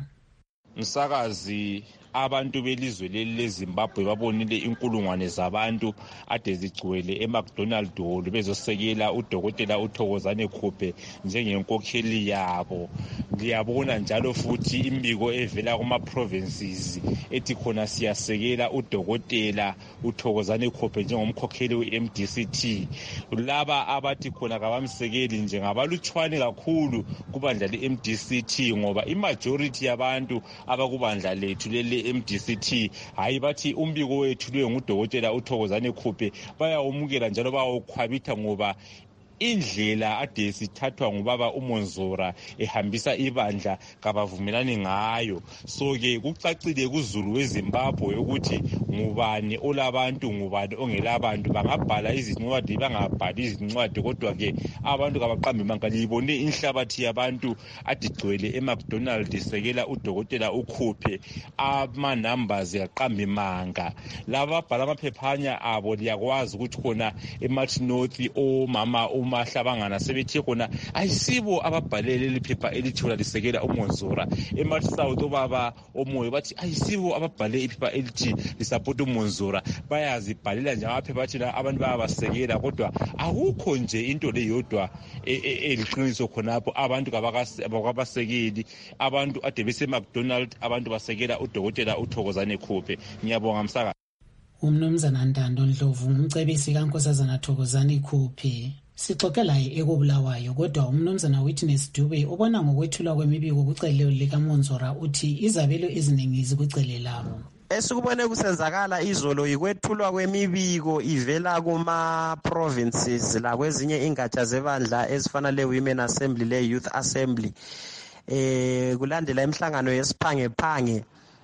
Msakazi abantu belizwe leli leZimbabwe babonile inkulungwane zabantu ade zigcwele eMcDonald Hall bezosekela uDokotela uThokozani Khuphe njengenkokheli yabo. Ngiyabona njalo futhi imibiko evela kuma provinces ethi khona siyasekela uDokotela uThokozani Khuphe njengomkhokheli weMDCT. Laba abathi khona kabamsekeli njengabalutshwane kakhulu kubandla leMDCT ngoba imajority yabantu abakubandla lethu leli MDCT hayi bathi umbiko wethu lo nguDokotela uThokozani Khuphe bayawumukela njalo bayawukhwabitha ngoba indlela ade sithathwa ngubaba uMonzora ehambisa ibandla kabavumelani ngayo. So ke kucacile kuzulu weZimbabwe ukuthi ngubani olabantu ngubani ongelabantu, bangabhala izincwadi bangabhali izincwadi, kodwa ke abantu kabaqambi manga. Libone inhlabathi yabantu adigcwele eMcDonald sekela uDokotela uKhuphe, ama numbers yaqambi manga. Laba bhala amaphephanya abo liyakwazi ukuthi khona eMartin North omama umahlabangana sebethe khona ayisibo ababhalele liphepha elithola lisekela uMonzora. eMartin South obaba omoyo bathi ayisibo ababhale iphepha elithi lisupport uMonzora, bayazibhalela nje amaphepha athi abantu bayabasekela, kodwa akukho nje into leyodwa eliqiniso khonapho. Abantu kabasekeli, abantu ade bese McDonald, abantu basekela uDokotela uThokozani Khuphe. Ngiyabonga msaka. Umnumzana Ntando Ndlovu umcebisi kaNkosazana Thokozani Khuphe. Sixoxe laye ekobulawayo, kodwa umnumzana Witness Dube ubona ngokwethulwa kwemibiko kucelelo likaMonzora uthi izabelo eziningi zikucele labo. Esikubone kusenzakala izolo yikwethulwa kwemibiko ivela kuma provinces la kwezinye ingatsha zebandla ezifana le-Women Assembly le-Youth Assembly. Kulandela imihlangano yesiphange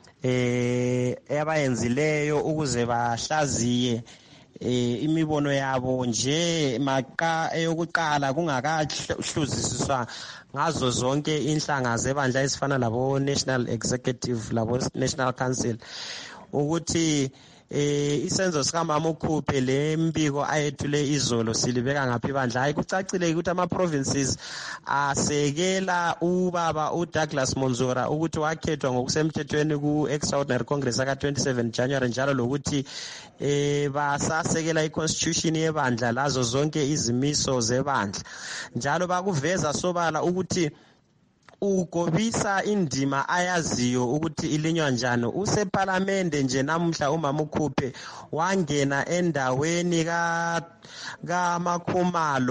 abayenzileyo ukuze bahlaziye imibono yabo nje maqa eyokuqala kungakahluziswa ngazo zonke inhlanga zebandla ezifana labo National Executive labo National Council, ukuthi isenzo sikamama uKhuphe le mbiko ayethule izolo silibeka ngaphi ibandla. Hayi kucacile ukuthi ama provinces asekela ubaba uDouglas Monzora ukuthi wakhethwa ngokusemthethweni ku-Extraordinary Congress aka 27 January, njalo lokuthi basasekela iconstitution yebandla lazo zonke izimiso zebandla, njalo bakuveza sobala ukuthi ugobisa indima ayaziyo ukuthi ilinywa njani. Useparlamente nje namhla umama uKhuphe wangena endaweni kaMakhumalo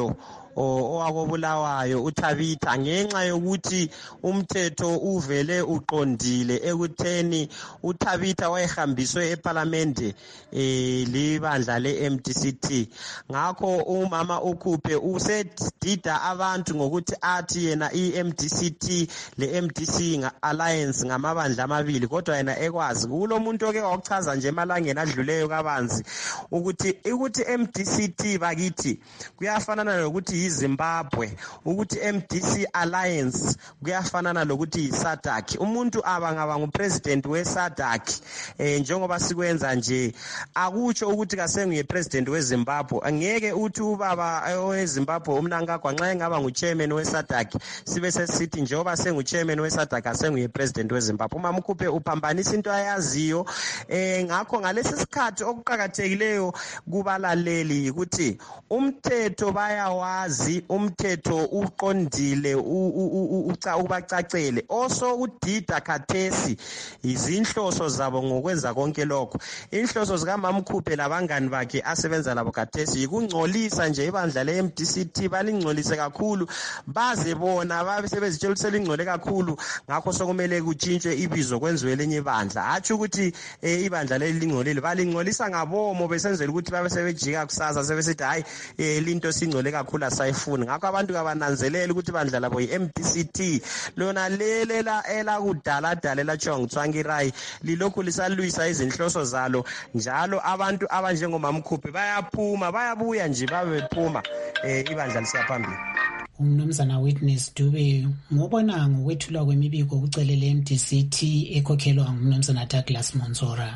owakobulawayo uThabitha ngenxa yokuthi umthetho uvele uqondile ekutheni uThabitha wayehambiswe eParliament libandla leMDCT. Ngakho umama uKhuphe usedida abantu ngokuthi athi yena iMDCT leMDC alliance ngamabandla amabili, kodwa yena ekwazi kulomuntu oke wakuchaza nje emalangeni adluleyo kabanzi ukuthi MDCT bakithi kuyafanana lokuthi yiZimbabwe, ukuthi MDC alliance kuyafanana lokuthi yiSADC. Umuntu abangaba ngupresident weSADC njengoba sikwenza nje akutsho ukuthi kasenguye president weZimbabwe. Angeke uthi ubaba weZimbabwe uMnangagwa nxa engaba nguchairman weSADC sibe sesithi njengoba senguchairman weSADC asenguye president weZimbabwe. Uma uKhuphe uphambanisa into ayaziyo. Ngakho ngalesi sikhathi okuqhakathekileyo kubalaleli ukuthi umthetho bayawazi, umthetho uqondile ubacacele. Also udida khathesi izinhloso zabo ngokwenza konke lokho. Inhloso zikaMama uKhuphe labangani bakhe asebenza labo khathesi ikungcolisa nje ibandla leMDCT, balingcolise kakhulu baze bona babe sebezitshela ukuthi selingcole kakhulu, ngakho sokumele kutshintshwe ibizo kwenziwe lenye ibandla. Hathi ukuthi ibandla leli lingcolile, balingcolisa ngabomo besenzela ukuthi babe sebejika kusasa sebesithi hayi linto singcole kakhulu asayifuni. Ngakho abantu kabananzelela ukuthi ibandla labo yiMDCT lona lelela elakudala dalela Chongtswangirai lilokhu lisalwisa izinhloso zalo njalo abantu abanjengomama uKhuphe bayaphuma bayabuya nje babe bephuma ibandla lisiyaphambili. Umnumzana Witness Dube ngobona ngokwethulwa kwemibiko kucelele MDCT ekhokhelwa ngumnumzana Douglas Monzora.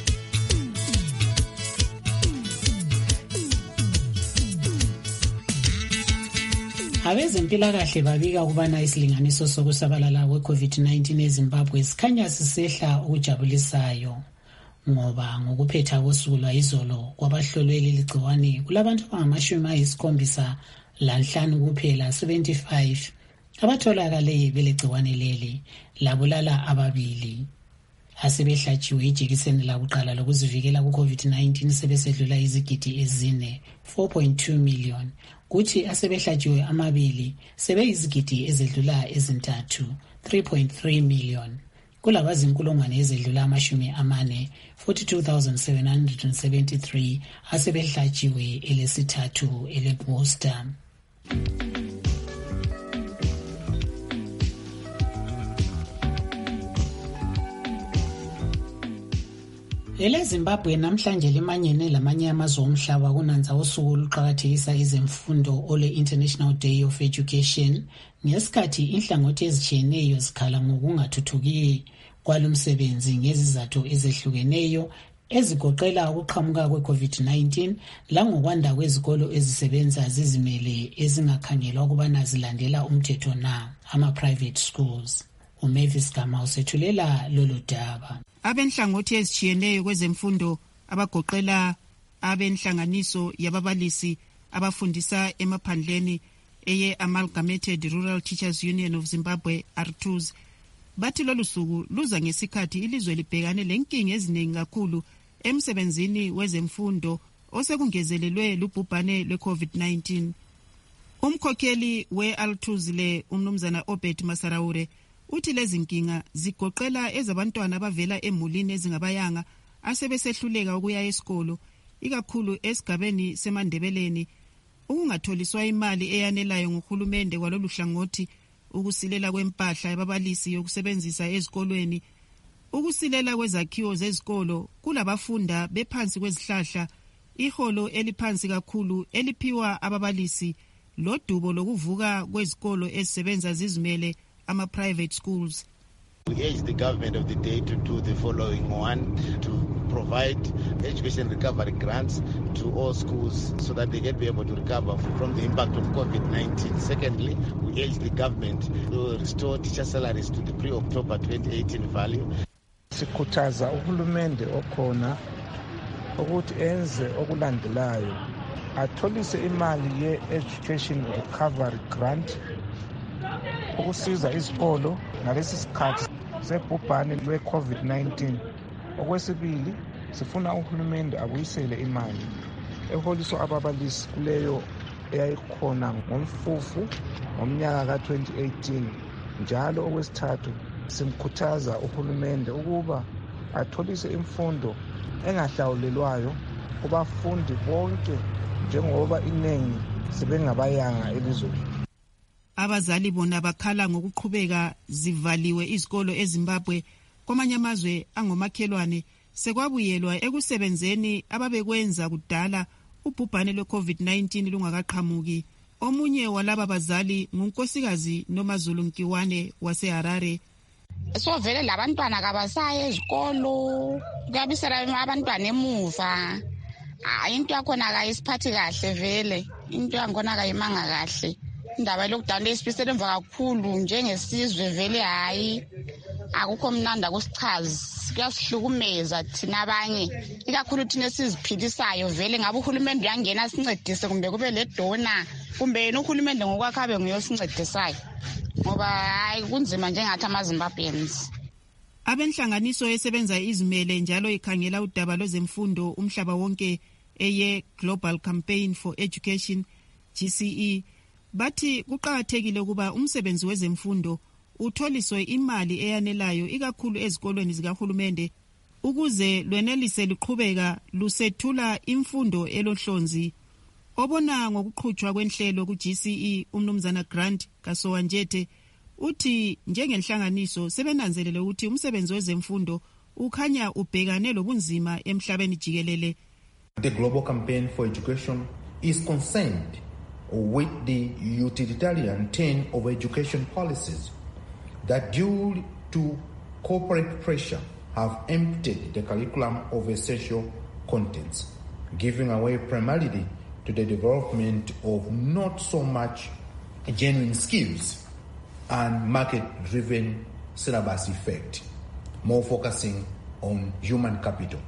Abezempilakahle babika ukubana isilinganiso sokusabalala kwe-COVID-19 eZimbabwe sikhanya sisehla okujabulisayo ngoba ngokuphetha kosuku lwayizolo kwabahlolwe leli gciwane kulabantu abangu75 kuphela 75 abatholakale belegciwane leli labulala ababili. Asebehlatshiwe ijekiseni lakuqala lokuzivikela ku-COVID-19 sebesedlula izigidi ezine 4.2 million, kuthi asebehlatshiwe amabili sebeyizigidi ezedlula ezintathu 3.3 million. Kulabazinkulungwane ezedlula 40 42,773 asebehlatshiwe elesithathu elebooster. EleZimbabwe namhlanje limanyene lamanye amazwe omhlaba kunanza usuku oluqhakathekisa izemfundo ole International Day of Education, ngesikhathi inhlangothi ezitshiyeneyo zikhala ngokungathuthuki kwalomsebenzi ngezizathu ezehlukeneyo ezigoqela ukuqhamuka kwe-COVID-19 langokwanda kwezikolo ezisebenza zizimele ezingakhangelwa ukubana zilandela umthetho na ama-private schools. uMavis Gama usethulela lolu daba. Abenhlangothi ezitshiyeneyo kwezemfundo abagoqela abenhlanganiso yababalisi abafundisa emaphandleni eye-Amalgamated Rural Teachers Union of Zimbabwe ARTUZ bathi lolu suku luza ngesikhathi ilizwe libhekane lenkinga eziningi kakhulu emsebenzini wezemfundo osekungezelelwe lubhubhane lwe-COVID-19. Umkhokheli we-ARTUZ le umnumzana Obed Masaraure uthi lezi nkinga zigoqela ezabantwana abavela emulini ezingabayanga asebesehluleka ukuya esikolo, ikakhulu esigabeni semandebeleni, ukungatholiswa imali eyanelayo ngohulumende kwalolu hlangothi, ukusilela kwempahla yababalisi yokusebenzisa ezikolweni, ukusilela kwezakhiwo zezikolo kulabafunda bephansi kwezihlahla, iholo eliphansi kakhulu eliphiwa ababalisi, lodubo lokuvuka kwezikolo ezisebenza zizimele ama-private schools. We urge the government of the day to do the following. One, to provide education recovery grants to all schools so that they can be able to recover from the impact of COVID-19. Secondly, we urge the government to restore teacher salaries to the pre-October 2018 value. Sikhuthaza uhulumende okhona ukuthi enze okulandelayo, atholise imali ye-education recovery grant ukusiza izikolo ngalesi sikhathi sebhubhane lwe-COVID-19. Okwesibili, sifuna uhulumende abuyisele imali eholiswa ababalisi kuleyo eyayikhona ngomfufu ngomnyaka ka-2018. Njalo okwesithathu simkhuthaza uhulumende ukuba atholise imfundo engahlawulelwayo kubafundi bonke njengoba iningi sebengabayanga elizweni. Abazali bona bakhala ngokuqhubeka zivaliwe izikolo eZimbabwe. Kwamanye amazwe angomakhelwane sekwabuyelwa ekusebenzeni ababekwenza kudala ubhubhane lwe-COVID-19 lungakaqhamuki. Omunye walaba bazali ngunkosikazi Nomazulu Nkiwane waseHarare. So vele labantwana kabasaye ezikolo, kuyabisela abantwana emuva. Into yakhona kayisiphathi kahle vele, into yakhona kayimanga kahle. Indaba lockdown lesibisele emva kakhulu njengesizwe vele hayi akukho mnandi akusichazi, kuyasihlukumeza thina abanye, ikakhulu thina esiziphilisayo vele. Ngabe uhulumende uyangena sincedise kumbe kube le dona kumbe yena uhulumende ngokwakhe abe nguyosincedisayo, ngoba hayi kunzima njengathi amaZimbabweans. Abenhlanganiso esebenza izimele njalo ikhangela udaba lwezemfundo umhlaba wonke eye Global Campaign for Education GCE bathi kuqakathekile ukuba umsebenzi wezemfundo utholiswe imali eyanelayo ikakhulu ezikolweni zikahulumende ukuze lwenelise luqhubeka lusethula imfundo elohlonzi. Obona ngokuqhutshwa kwenhlelo ku-GCE umnumzana Grant Kasowanjete uthi njengenhlanganiso sebenanzelele ukuthi umsebenzi wezemfundo ukhanya ubhekane lobunzima emhlabeni jikelele. The Global Campaign for Education is concerned with the utilitarian turn of education policies that due to corporate pressure have emptied the curriculum of essential contents, giving away primarily to the development of not so much genuine skills and market-driven syllabus effect, more focusing on human capital.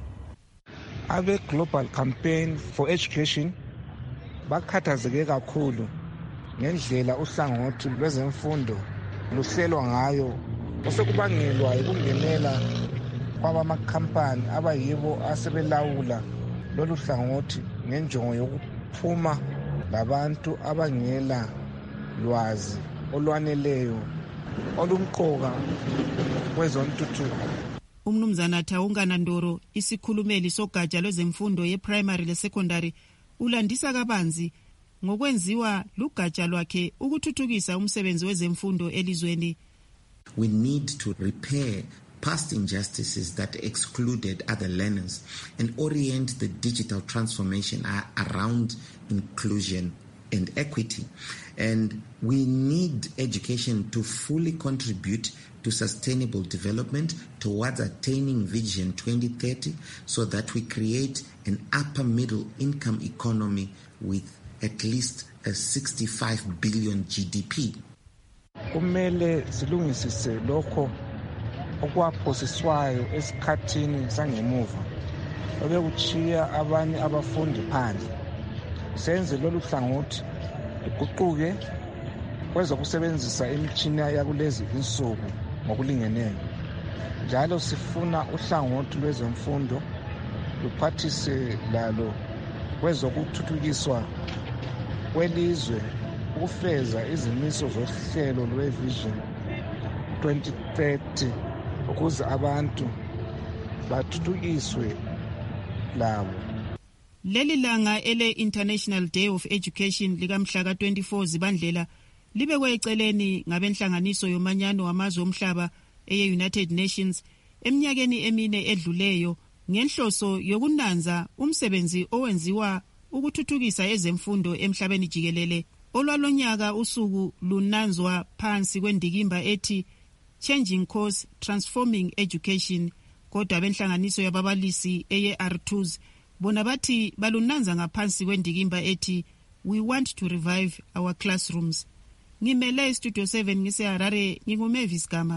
Abe Global Campaign for Education bakhathazeke kakhulu ngendlela uhlangothi lwezemfundo luhlelwa ngayo, osekubangelwa ukungenela kwabamakhampani abayibo asebelawula lolu hlangothi ngenjongo yokuphuma labantu abangela lwazi olwaneleyo olumqoka kwezontuthuko. Umnumzana Thawungana Ndoro, isikhulumeli sogatsha lwezemfundo ye-primary le-secondary, ulandisa kabanzi ngokwenziwa lugatsha lwakhe ukuthuthukisa umsebenzi wezemfundo elizweni. We need to repair past injustices that excluded other learners and orient the digital transformation around inclusion and equity. And we need education to fully contribute to sustainable development towards attaining Vision 2030 so that we create an upper middle income economy with at least a 65 billion GDP. Kumele silungisise lokho okwaphosiswayo esikhathini sangemuva obekuchiya abanye abafundi phandle. Senze lolu hlangothi iguquke kwezokusebenzisa imitshini yakulezi insuku ngokulingeneyo. Njalo sifuna uhlangothi lwezemfundo luphathise lalo kwezokuthuthukiswa kwelizwe ukufeza izimiso zohlelo lwe-Vision 2030 ukuze abantu bathuthukiswe labo. Leli langa ele International Day of Education likamhla ka-24 Zibandlela libekwe eceleni ngabenhlanganiso yomanyano wamazwe omhlaba eye-United Nations eminyakeni emine edluleyo ngenhloso yokunanza umsebenzi owenziwa ukuthuthukisa ezemfundo emhlabeni jikelele. Olwalonyaka usuku lunanzwa phansi kwendikimba ethi Changing Course Transforming Education, kodwa benhlanganiso yababalisi eye-R2s bona bathi balunanza ngaphansi kwendikimba ethi We want to revive our classrooms. Ngimele Studio 7 ngiseHarare, nginguMavis Gama.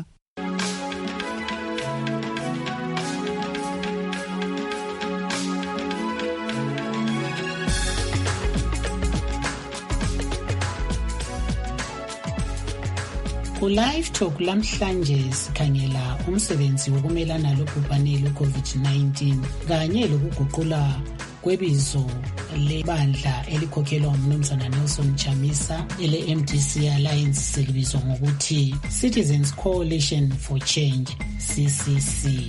Ku-Live Talk lamhlanje sikhangela umsebenzi wokumelana lobhubhane lwe-COVID-19 kanye lokuguqula kwebizo lebandla elikhokhelwa ngumnumzana Nelson Chamisa ele-MDC Alliance selibizwa ngokuthi Citizens Coalition for Change, CCC.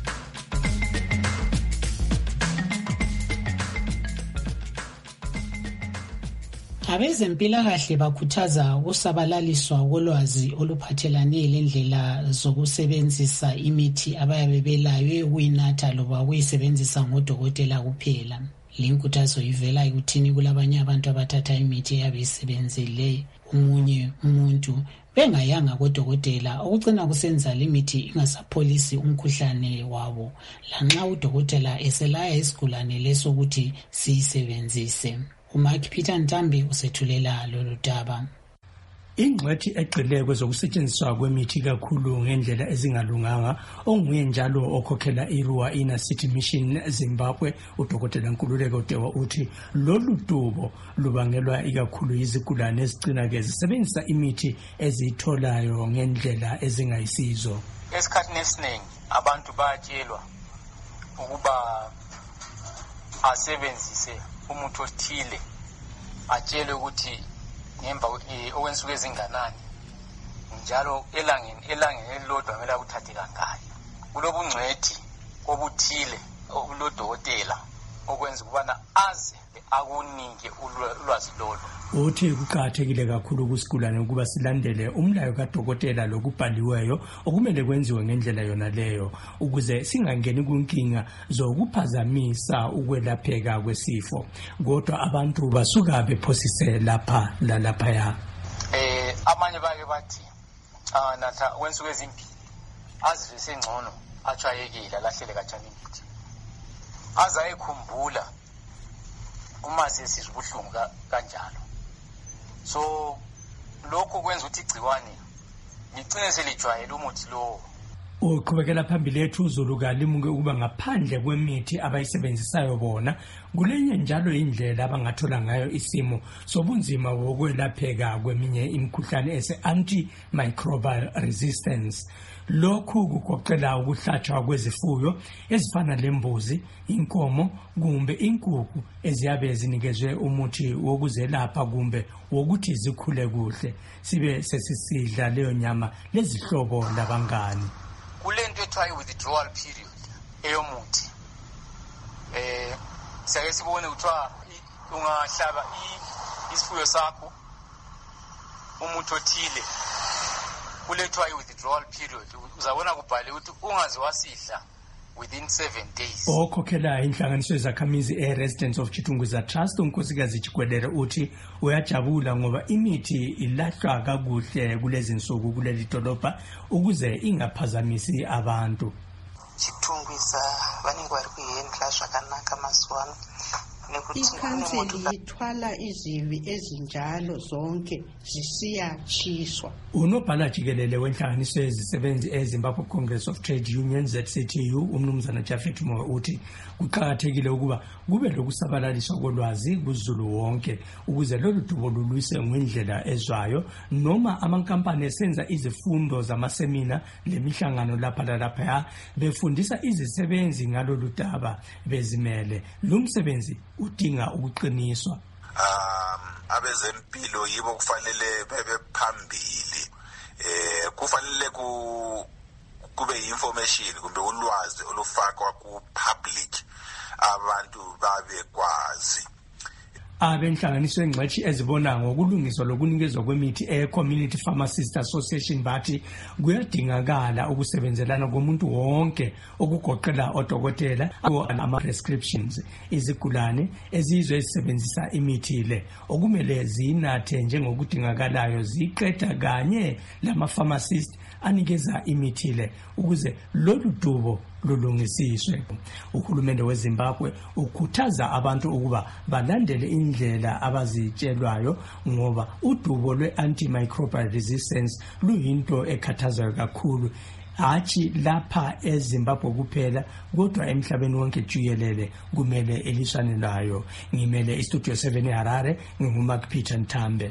Abezempilakahle bakhuthaza ukusabalaliswa kolwazi oluphathelane lendlela zokusebenzisa imithi abayabe belayo ukuyinatha loba ukuyisebenzisa ngodokotela kuphela. Linkuthazo ivela ekuthini kulabanye abantu abathatha imithi eyabe isebenzele umunye umuntu bengayanga kodokotela, okucina kusenza limithi ingasapholisi umkhuhlane wabo lanxa udokotela eselaya isigulane leso ukuthi siyisebenzise. uMike Peter Ntambi usethulela lolu daba. Ingxwethi egxile kwezokusetshenziswa kwemithi kakhulu ngendlela ezingalunganga onguye njalo okhokhela iRua Inner City Mission Zimbabwe uDokotela Nkululeko Dewa uthi lolu dubo lubangelwa ikakhulu izigulane ezigcina ke zisebenzisa imithi ezitholayo ngendlela ezingayisizo. Esikhathini esiningi abantu bayatshelwa ukuba asebenzise umuthi othile, atshelwe ukuthi ngemva okwensuku ezinganani njalo elangeni elilodwa kumele akuthathe kangaki. Kulobungcwethi obuthile obulodokotela okwenza ukubana aze akunike ulwazi lolo. Uthi kuqakathekile kakhulu kusigulane ukuba silandele umlayo kadokotela lokubhaliweyo okumele kwenziwe ngendlela yona leyo ukuze singangeni kunkinga zokuphazamisa ukwelapheka kwesifo. Kodwa abantu basuka bephosise lapha lalaphaya. Abanye bake bathi natha kwensuku ezimbili azizwe sengcono ajwayekile lahlele kanjani imithi. Azayikhumbula uma sesizwa ubuhlungu kanjalo. So lokho kwenza ukuthi igciwane ligcine selijwayele umuthi lowo. Uqhubekela phambili ethu uZulu kalimuke ukuba ngaphandle kwemithi abayisebenzisayo bona kulenye njalo indlela abangathola ngayo isimo sobunzima bokwelapheka kweminye imikhuhlane ese-antimicrobial resistance. Lokhu kugoqela ukuhlatshwa kwezifuyo ezifana lembuzi, inkomo kumbe inkukhu eziyabe zinikezwe umuthi wokuzelapha kumbe wokuthi zikhule kuhle sibe sesisidla leyo nyama lezihlobo labangani. Kulento ethiwa withdrawal period eyomuthi. Siyake sibone kuthiwa ungahlaba isifuyo sakho umuthi othile kulethiwa withdrawal period, uzabona kubhale ukuthi ungaze wasidla within 7 days. Okhokhela inhlanganiso yezakhamizi Residents of Chitungwiza Trust unkosikazi Chikwedere uthi uyajabula ngoba imithi ilahlwa kakuhle kulezi nsuku kuleli dolobha ukuze ingaphazamisi abantu. Chitungwiza vanenge vari kuhendla zvakanaka mazuva ano. Ikhanseli ithwala izivi ezinjalo zonke zisiyatshiswa. Unobhala jikelele wenhlanganiso yezisebenzi eZimbabwe Congress of Trade Unions ZCTU umnumzana Jafet Moyo uthi kuqakathekile ukuba kube lokusabalaliswa kolwazi kuZulu wonke ukuze lolu dubo lulwise ngendlela ezwayo noma amankampani esenza izifundo zamasemina lemihlangano lapha lalapha befundisa izisebenzi ngalolu daba bezimele. Lumsebenzi udinga ukuqiniswa. Abezempilo yibo kufanele bebe phambili. Kufanele kube information kumbe ulwazi olufakwa ku public abantu babe kwazi. Abenhlanganiso engcwethi ezibona ngokulungiswa lokunikezwa kwemithi e-Community Pharmacist Association bathi kuyadingakala ukusebenzelana komuntu wonke okugoqela odokotela ama-prescriptions izigulane ezizwe ezisebenzisa imithi le okumele zinathe njengokudingakalayo ziqeda kanye lama-pharmacist anikeza imithi le ukuze lolu dubo lulungisiswe. Uhulumende weZimbabwe ukhuthaza abantu ukuba balandele indlela abazitshelwayo ngoba udubo lwe-antimicrobial resistance luyinto ekhathazayo kakhulu hathi lapha eZimbabwe kuphela kodwa emhlabeni wonke jikelele kumele eliswane layo. Ngimele iStudio 7 eHarare nginguMark Peter Ntambe.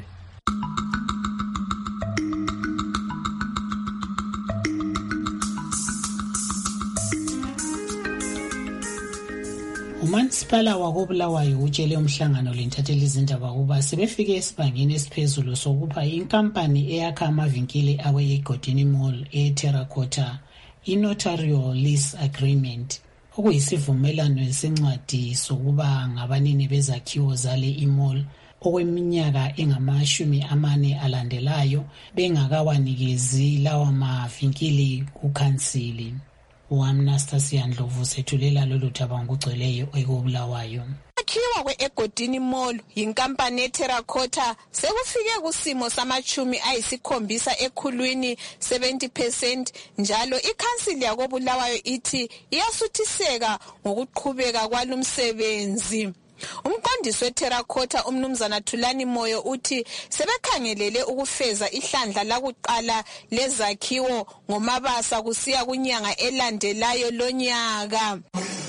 Umasipala wakoBulawayo utshele umhlangano lentatheli izindaba ukuba sebefike esibangeni esiphezulu sokupha inkampani eyakha amavinkili awe eGodini Mall eTerracotta i-notarial lease agreement, okuyisivumelano esincwadi sokuba ngabanini bezakhiwo zale imall okweminyaka engama40 alandelayo bengakawanikezi lawa mavinkili kukhansili. Anastasia Ndlovu sethulela lolu thaba ngokugcweleyo eKobulawayo. Akhiwa kwe-eGodini Mall yinkampani yeTerracotta sekufike kusimo sama-70% ekhulwini 70%, njalo ikhansili yakoBulawayo ithi iyasuthiseka ngokuqhubeka kwalumsebenzi. Umqondisi weTerracotta umnumzana Thulani Moyo uthi sebekhangelele ukufeza ihlandla lakuqala lezakhiwo ngomabasa kusiya kunyanga elandelayo lonyaka.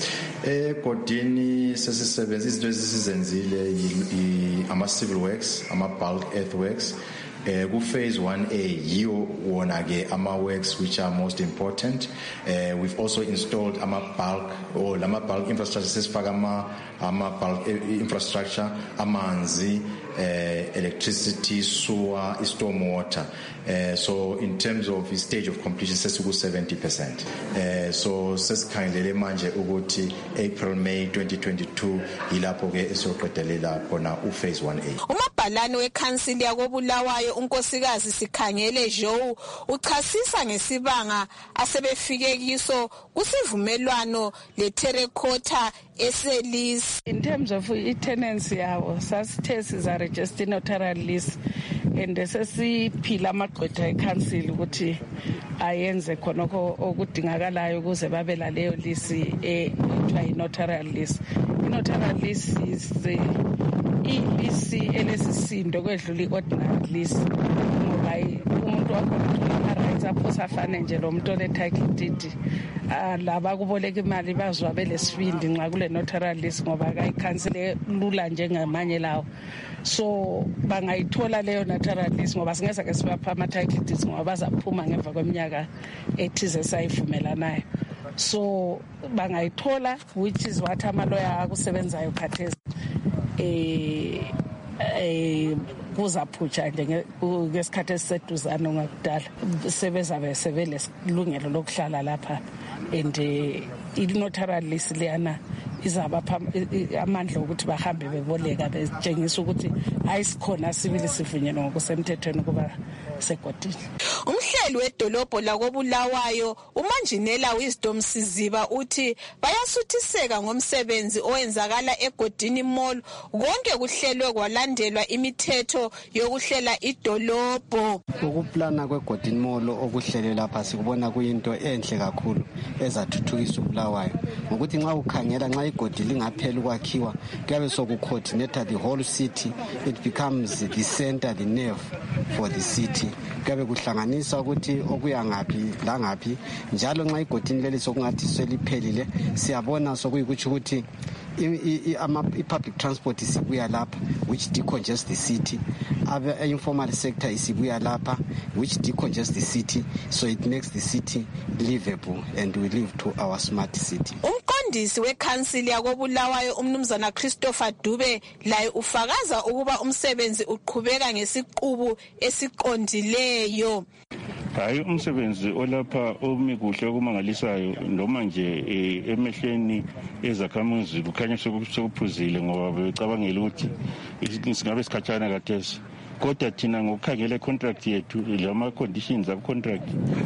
eGodini sesisebenza izinto ezisizenzile ama-civil works, ama-bulk earthworks. Phase 1A, yiwo wona ke ama-works which are most important. We've also installed lama-bulk infrastructure, sesifaka ama-bulk infrastructure, amanzi, electricity, sewer, storm water. So in terms of the stage of completion, sesiku 70%. So sesikhangelele manje ukuthi April, May 2022 yilapho ke esiyoqedelela khona phase 1A. Umabhalane wekhansili yakoBulawayo unkosikazi Sikhangele Joe uchasisa ngesibanga asebefike kiso kusivumelwano leTerracotta eselis. In terms of tenancy yabo sasithe siza register notarial lease and sesiphila amagqwetha eCouncil ukuthi ayenze khonokho okudingakalayo ukuze babe laleyo lease ethiwa i-notarial lease. I-notarial lease is i-lease enesisindo kwedlula i-ordinary lease ngoba umuntu wakhona ama-rights apho afane nje lo muntu ole-title deed laba kuboleka imali bazwa belesibindi nxa kule notarial lease ngoba kayikhansile lula njengamanye lawo. So bangayithola leyo notarial lease ngoba singeza ke sibapha ama-title deeds ngoba bazaphuma ngemva kweminyaka ethize sayivumelanayo. So bangayithola, which is what amaloya akusebenzayo khathesi kuzaphutsha ngesikhathi esiseduzane ngakudala sebezabe sebelesilungelo lokuhlala lapha and i-notarial lease leyana izabapha amandla ukuthi bahambe beboleka betshengisa ukuthi ayisikhona sibili sivunyelwe ngokusemthethweni kuba segodini. Umhleli wedolobho lakoBulawayo uManjinela Wisdom Siziba uthi bayasuthiseka ngomsebenzi owenzakala eGodini Mall, konke kuhlelwe kwalandelwa imithetho yokuhlela idolobho. Ukuplana kweGodini Mall okuhlelwe lapha sikubona kuyinto enhle kakhulu ezathuthukisa uBulawayo ngokuthi nxa ukhangela nxa igodi lingaphela ukwakhiwa kuyabe sokucoordinate the whole city, it becomes the center, the nerve for the city. Kuyabe kuhlanganisa ukuthi okuya ngaphi langaphi, njalo nxa igodini leli sokungathi seliphelile siyabona sokuyikuthi ukuthi i-public transport isibuya lapha which decongest the city, informal sector isibuya lapha which decongest the city, so it makes the city livable and we live to our smart city. Umqondisi wekhansili yakoBulawayo umnumzana Christopher Dube laye ufakaza ukuba umsebenzi uqhubeka ngesiqubu esiqondileyo. Hayi umsebenzi olapha omi kuhle okumangalisayo noma nje emehlweni ezakhamuzi kukhanya sokuphuzile ngoba becabangela ukuthi singabe sikhatshana kathesi. Kodwa thina ngokukhangela contract yethu lama conditions of contract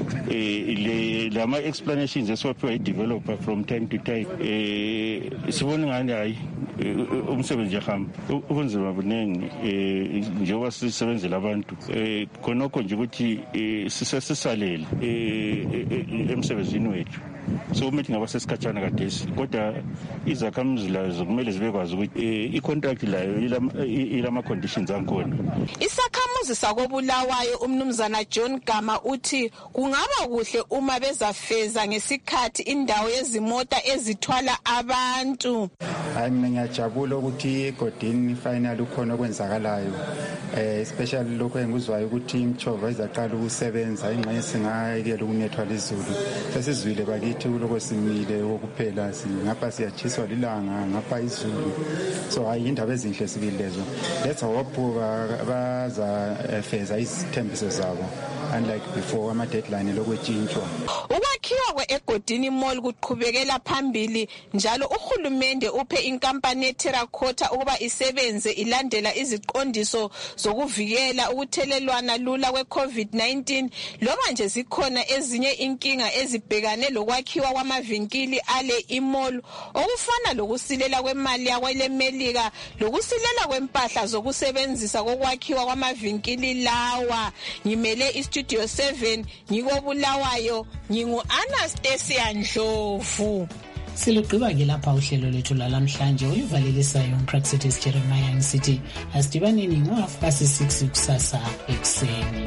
lama explanations esiwaphiwa i-developer from time to time sibona ngani hayi umsebenzi yahamba ubunzima buningi njengoba sisebenzela abantu khonokho nje ukuthi sisalele emsebenzini wethu. So umethi ngaba sesikhatshana kadesi kodwa izakhamuzi lazo kumele zibekwazi ukuthi i-contract layo ilama conditions akhona. Isakhamuzi sakoBulawayo umnumzana John Gama uthi kungaba kuhle uma bezafeza ngesikhathi indawo yezimota ezithwala abantu. hayi mina ngiyajabula ukuthi egodini final ukhona okwenzakalayo especially lokho engikuzwayo ukuthi imchova izaqala ukusebenza ingxenye singayekela ukunethwa lizulu sesizwile bakithi kuloko simile ukuphela ngapha siyachiswa lilanga ngapha izulu so hayi indaba ezinhle sibili lezo let's hope baza feza izithembiso zabo unlike before ama deadline lokwetshintshwa. Ukwakhiwa kwe-Egodini Mall kuqhubekela phambili njalo uhulumende uphe inkampani yeTerracotta ukuba isebenze ilandela iziqondiso zokuvikela ukuthelelwana lula kwe-COVID-19 loba nje zikhona ezinye inkinga ezibhekane lokwakhiwa kwamavinkili ale imall okufana lokusilela kwemali yakwelemelika lokusilela kwempahla zokusebenzisa kokwakhiwa kwamavinkili lawa. Ngimele iStudio 7 ngikobulawayo ngingu-Anastasia Ndlovu. Silugqiba ke lapha uhlelo lethu lalamhlanje olivalelisayo uPraxitis Jeremiah ngisithi asidibaneni ngo-6:30 kusasa ekuseni.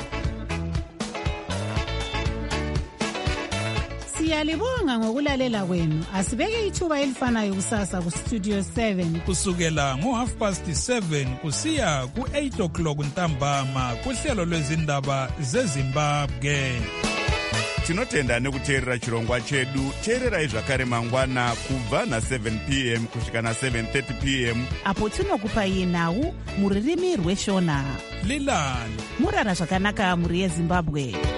Siyalibonga ngokulalela kwenu. Asibeke ithuba elifanayo kusasa kuStudio 7 kusukela ngo-7:30 kusiya ku-8:00 ntambama kuhlelo lwezindaba zeZimbabwe. Tinotenda nekuteerera chirongwa chedu. Teererai zvakare mangwana kubva na7 p.m. kusvika na7:30 p.m. apo tinokupai nhau mururimi rweshona. Lilani murara zvakanaka muri yeZimbabwe.